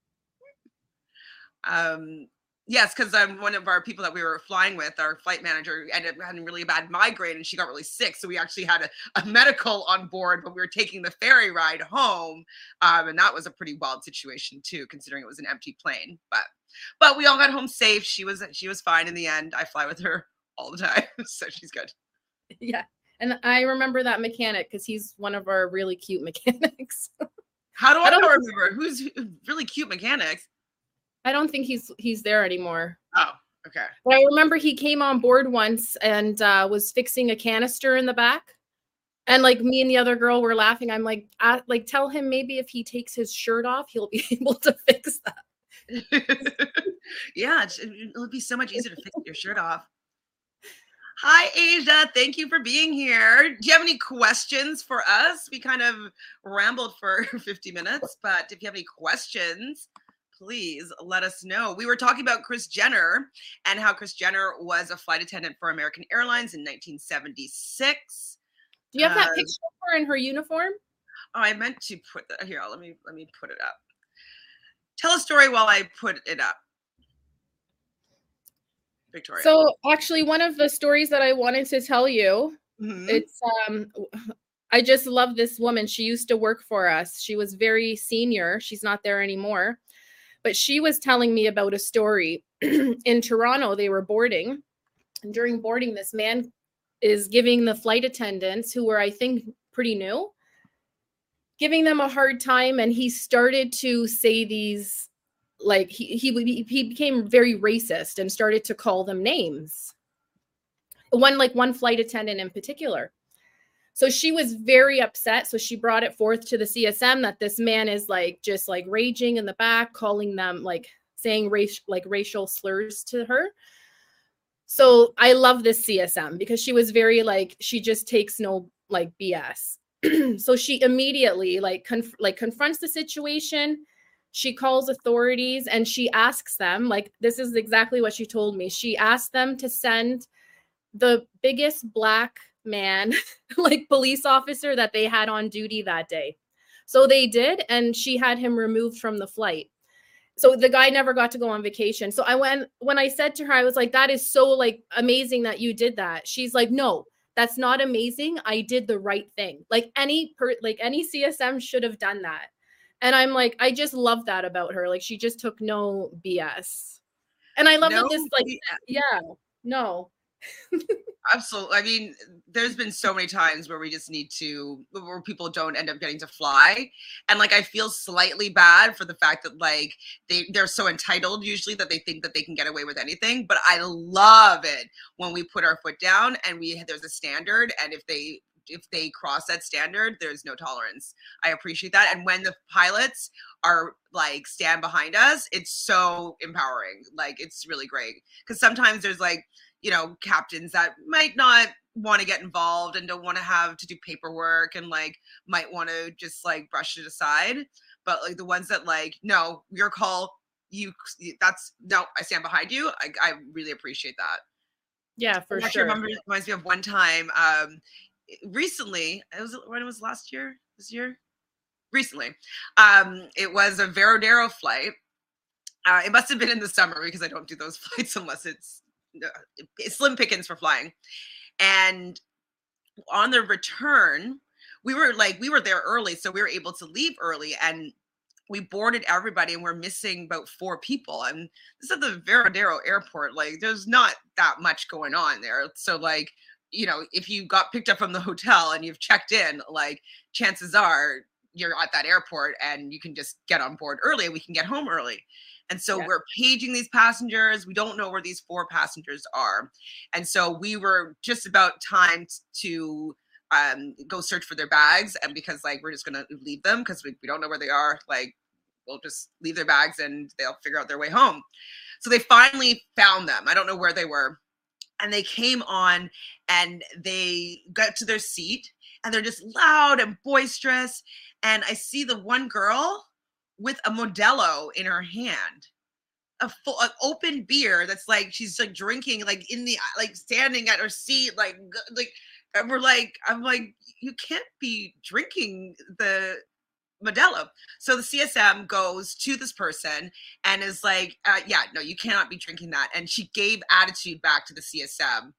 Um, yes, because um, one of our people that we were flying with, our flight manager, ended up having really bad migraine and she got really sick. So we actually had a, a medical on board, but we were taking the ferry ride home. Um, and that was a pretty wild situation too, considering it was an empty plane. But but we all got home safe. She was she was fine in the end. I fly with her all the time, so she's good. Yeah. And I remember that mechanic because he's one of our really cute mechanics. How do I, I don't- not remember who's really cute mechanics? I don't think he's he's there anymore. Oh, okay. But I remember he came on board once and uh, was fixing a canister in the back. And like me and the other girl were laughing. I'm like, uh, like tell him maybe if he takes his shirt off, he'll be able to fix that. Yeah, it's- it'll be so much easier to fix your shirt off. Hi, Asia. Thank you for being here. Do you have any questions for us? We kind of rambled for fifty minutes, but if you have any questions, please let us know. We were talking about Kris Jenner and how Kris Jenner was a flight attendant for American Airlines in nineteen seventy-six. Do you have that Uh, picture of her in her uniform? Oh, I meant to put that here. Let me let me put it up. Tell a story while I put it up. Victoria. So actually one of the stories that I wanted to tell you, Mhm. it's um I just love this woman. She used to work for us. She was very senior. She's not there anymore. But she was telling me about a story in Toronto. They were boarding. And during boarding, this man is giving the flight attendants, who were, I think, pretty new, giving them a hard time. And he started to say these, like, he, he, he became very racist and started to call them names. One, like one flight attendant in particular. So she was very upset. So she brought it forth to the C S M that this man is like just like raging in the back, calling them like saying race like racial slurs to her. So I love this C S M because she was very like she just takes no like B S. So she immediately like conf- like confronts the situation. She calls authorities and she asks them, like, this is exactly what she told me. She asked them to send the biggest black man, like police officer that they had on duty that day. So they did, and she had him removed from the flight. So the guy never got to go on vacation. So I went, when I said to her, I was like, that is so like amazing that you did that. She's like, no, that's not amazing. I did the right thing. Like any per like any C S M should have done that. And I'm like, I just love that about her. Like she just took no B S. And I love No that this like, B S. yeah, no. Absolutely. I mean, there's been so many times where we just need to, where people don't end up getting to fly. And like, I feel slightly bad for the fact that like, they, they're so entitled usually that they think that they can get away with anything. But I love it when we put our foot down and we, there's a standard. And if they, if they cross that standard, there's no tolerance. I appreciate that. And when the pilots are like stand behind us, it's so empowering. Like, it's really great. Because sometimes there's like, you know, captains that might not want to get involved and don't want to have to do paperwork and like might want to just like brush it aside. But like the ones that like, no, your call, you that's no, I stand behind you. I, I really appreciate that. Yeah, for I actually sure. remember it reminds me of one time um recently, it was when it was last year, this year, recently. Um, it was a Verodero flight. Uh, it must have been in the summer because I don't do those flights unless it's it's slim pickings for flying. And on the return, we were like, we were there early, so we were able to leave early. And we boarded everybody and we're missing about four people. And this is at the Veradero airport. Like there's not that much going on there. So like, you know, if you got picked up from the hotel and you've checked in, like chances are you're at that airport and you can just get on board early and we can get home early. And so Yeah. we're paging these passengers. We don't know where these four passengers are. And so we were just about time to um, go search for their bags. And because like, we're just going to leave them because we, we don't know where they are. Like we'll just leave their bags and they'll figure out their way home. So they finally found them. I don't know where they were. And they came on and they got to their seat and they're just loud and boisterous. And I see the one girl with a Modelo in her hand, a full an open beer that's like she's like drinking like in the like standing at her seat like like and we're like I'm like you can't be drinking the Modelo. So the C S M goes to this person and is like, uh, yeah, no, you cannot be drinking that. And she gave attitude back to the C S M.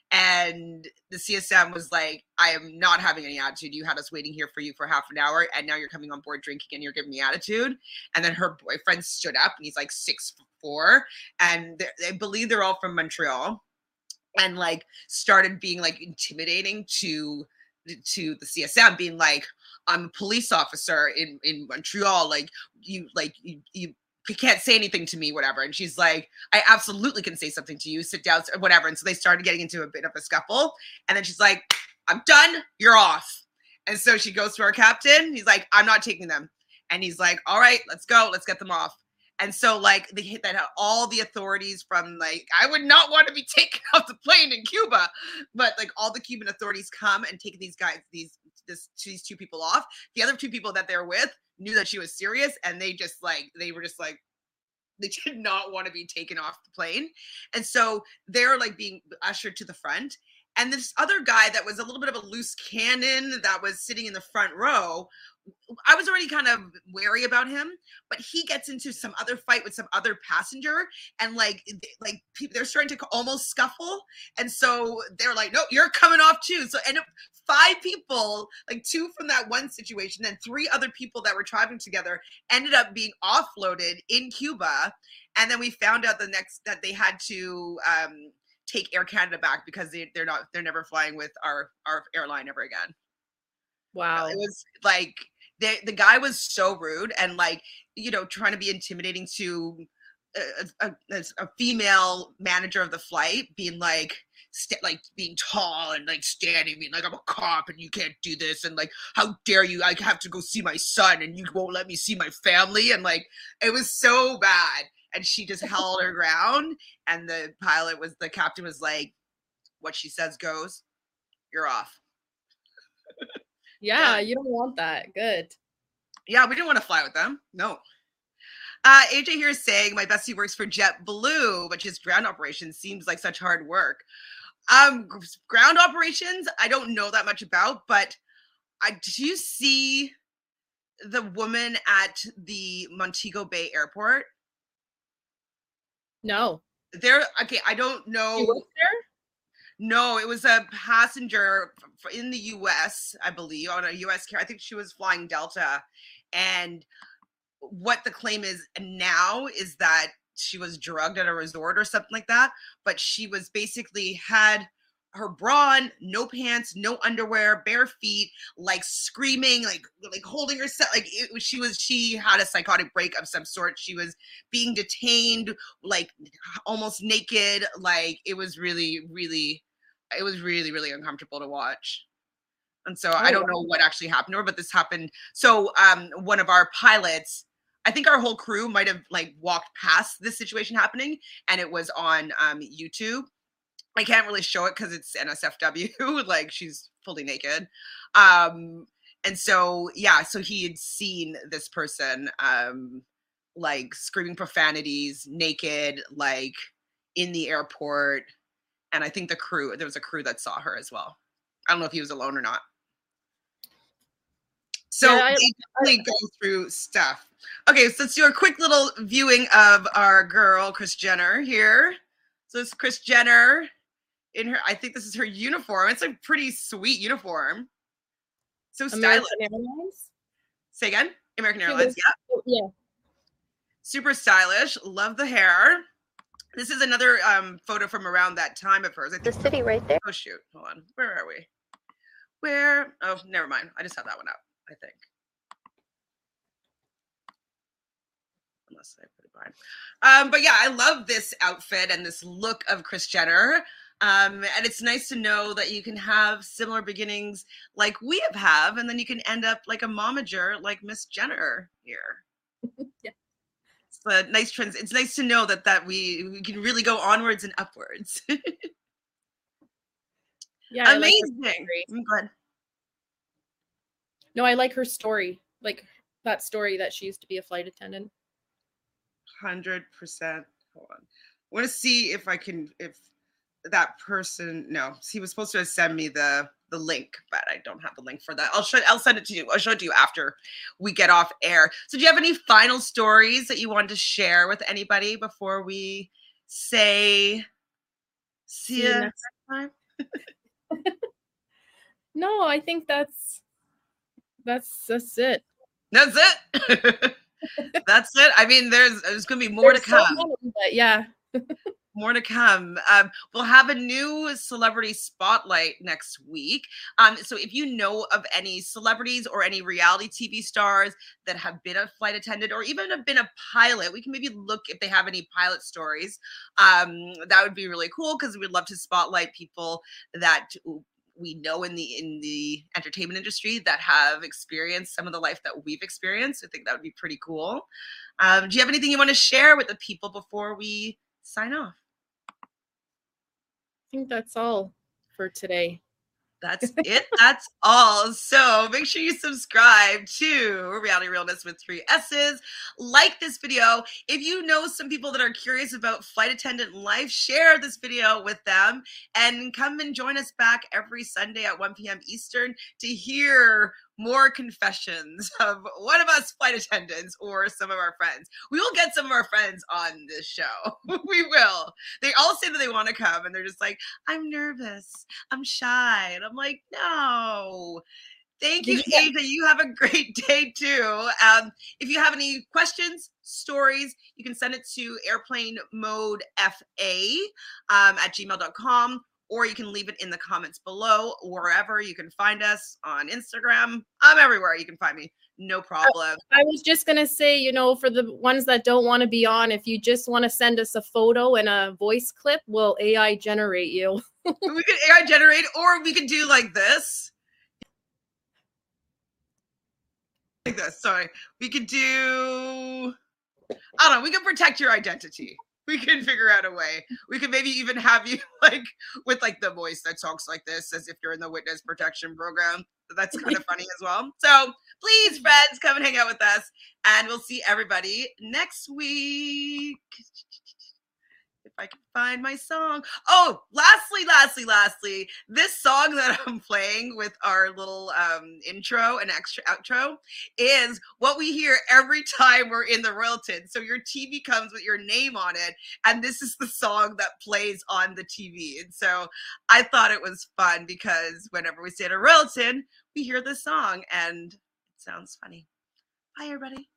And the C S M was like, I am not having any attitude. You had us waiting here for you for half an hour. And now you're coming on board drinking and you're giving me attitude. And then her boyfriend stood up and he's like six foot four. And they believe they're all from Montreal. And like started being like intimidating to to the C S M, being like, I'm a police officer in, in Montreal. Like you, like you, you, you can't say anything to me, whatever. And she's like, I absolutely can say something to you. Sit down, whatever. And so they started getting into a bit of a scuffle. And then she's like, I'm done. You're off. And so she goes to our captain. He's like, I'm not taking them. And he's like, all right, let's go. Let's get them off. And so like they hit that all the authorities from like, I would not want to be taken off the plane in Cuba, but like all the Cuban authorities come and take these guys, these, this, these two people off. The other two people that they're with knew that she was serious. And they just like, they were just like, they did not want to be taken off the plane. And so they're like being ushered to the front. And this other guy that was a little bit of a loose cannon that was sitting in the front row, I was already kind of wary about him, but he gets into some other fight with some other passenger and like, like people, they're starting to almost scuffle. And so they're like, no, you're coming off too. So end up five people, like two from that one situation and three other people that were traveling together ended up being offloaded in Cuba. And then we found out the next that they had to, um, take Air Canada back because they, they're not, they're never flying with our, our airline ever again. Wow. It was like, the, the guy was so rude and like, you know, trying to be intimidating to a, a, a female manager of the flight, being like, st- like being tall and like standing, being like, I'm a cop and you can't do this. And like, how dare you, I have to go see my son and you won't let me see my family. And like, it was so bad. And she just held her ground. And the pilot was, the captain was like, what she says goes, you're off. Yeah, Yeah. you don't want that. Good. Yeah, we didn't want to fly with them. No. Uh, A J here is saying my bestie works for JetBlue, but just ground operations seems like such hard work. Um, ground operations, I don't know that much about, but I do you see the woman at the Montego Bay Airport? No. There, okay, I don't know. You work there? No, it was a passenger f- in the U S, I believe, on a U S carrier. I think she was flying Delta. And what the claim is now is that she was drugged at a resort or something like that. But she was basically had her bra on, no pants, no underwear, bare feet, like screaming, like like holding herself. Like it, was- she was, she had a psychotic break of some sort. She was being detained, like almost naked. Like it was really, really. It was really, really uncomfortable to watch. And so I don't know what actually happened to her, but this happened. So um, one of our pilots, I think our whole crew might have like walked past this situation happening and it was on um, YouTube. I can't really show it because it's N S F W, like she's fully naked. Um, and so, yeah, so he had seen this person um, like screaming profanities, naked, like in the airport. And I think the crew, there was a crew that saw her as well. I don't know if he was alone or not. So Yeah, I- they definitely go through stuff. Okay, so let's do a quick little viewing of our girl, Kris Jenner here. So it's Kris Jenner in her, I think this is her uniform. It's a pretty sweet uniform. So stylish. American Airlines? Say again? American She Airlines, was- yeah. Yeah. Super stylish. Love the hair. This is another um, photo from around that time of hers. I The think. city right there. Oh shoot! Hold on. Where are we? Where? Oh, never mind. I just have that one up. I think. Unless I put it behind. Um, but yeah, I love this outfit and this look of Kris Jenner. Um, and it's nice to know that you can have similar beginnings like we have, have and then you can end up like a momager like Miss Jenner here. Yeah. It's a nice trends. It's nice to know that that we we can really go onwards and upwards. Yeah. I like her Amazing. story. I'm glad. No, I like her story. Like that story that she used to be a flight attendant. Hundred percent. Hold on. I want to see if I can if that person. No, he was supposed to send me the the link, but I don't have the link for that. I'll show. I'll send it to you. I'll show it to you after we get off air. So, do you have any final stories that you wanted to share with anybody before we say see, See you you next time? No, I think that's that's that's it. That's it. That's it. I mean, there's there's gonna be more There's to so come. many, but yeah. More to come. Um, we'll have a new celebrity spotlight next week. Um, so if you know of any celebrities or any reality T V stars that have been a flight attendant or even have been a pilot, we can maybe look if they have any pilot stories. Um, that would be really cool because we'd love to spotlight people that we know in the in the entertainment industry that have experienced some of the life that we've experienced. I think that would be pretty cool. Um, do you have anything you want to share with the people before we sign off? I think that's all for today. That's it. That's all. So make sure you subscribe to Reality Realness with three S's. Like this video. If you know some people that are curious about flight attendant life, share this video with them and come and join us back every Sunday at one p.m. Eastern to hear more confessions of one of us flight attendants or some of our friends. We will get some of our friends on this show. We will. They all say that they want to come and they're just like, I'm nervous. I'm shy. And I'm like, no. Thank you, Asia. You have a great day too. Um, if you have any questions, stories, you can send it to airplane mode F A um, at gmail dot com. Or you can leave it in the comments below, wherever you can find us on Instagram. I'm everywhere. You can find me. No problem. I was just going to say, you know, for the ones that don't want to be on, if you just want to send us a photo and a voice clip, we'll A I generate you. We could A I generate, or we could do like this. Like this. Sorry. We could do, I don't know. We can protect your identity. We can figure out a way. We could maybe even have you like with like the voice that talks like this as if you're in the witness protection program. That's kind of funny as well. So please, friends, come and hang out with us and we'll see everybody next week. If I can find my song. Oh, lastly, lastly, lastly, this song that I'm playing with our little um, intro and extra outro is what we hear every time we're in the Royalton. So your T V comes with your name on it, and this is the song that plays on the T V. And so I thought it was fun because whenever we stay at a Royalton, we hear this song, and it sounds funny. Bye, everybody.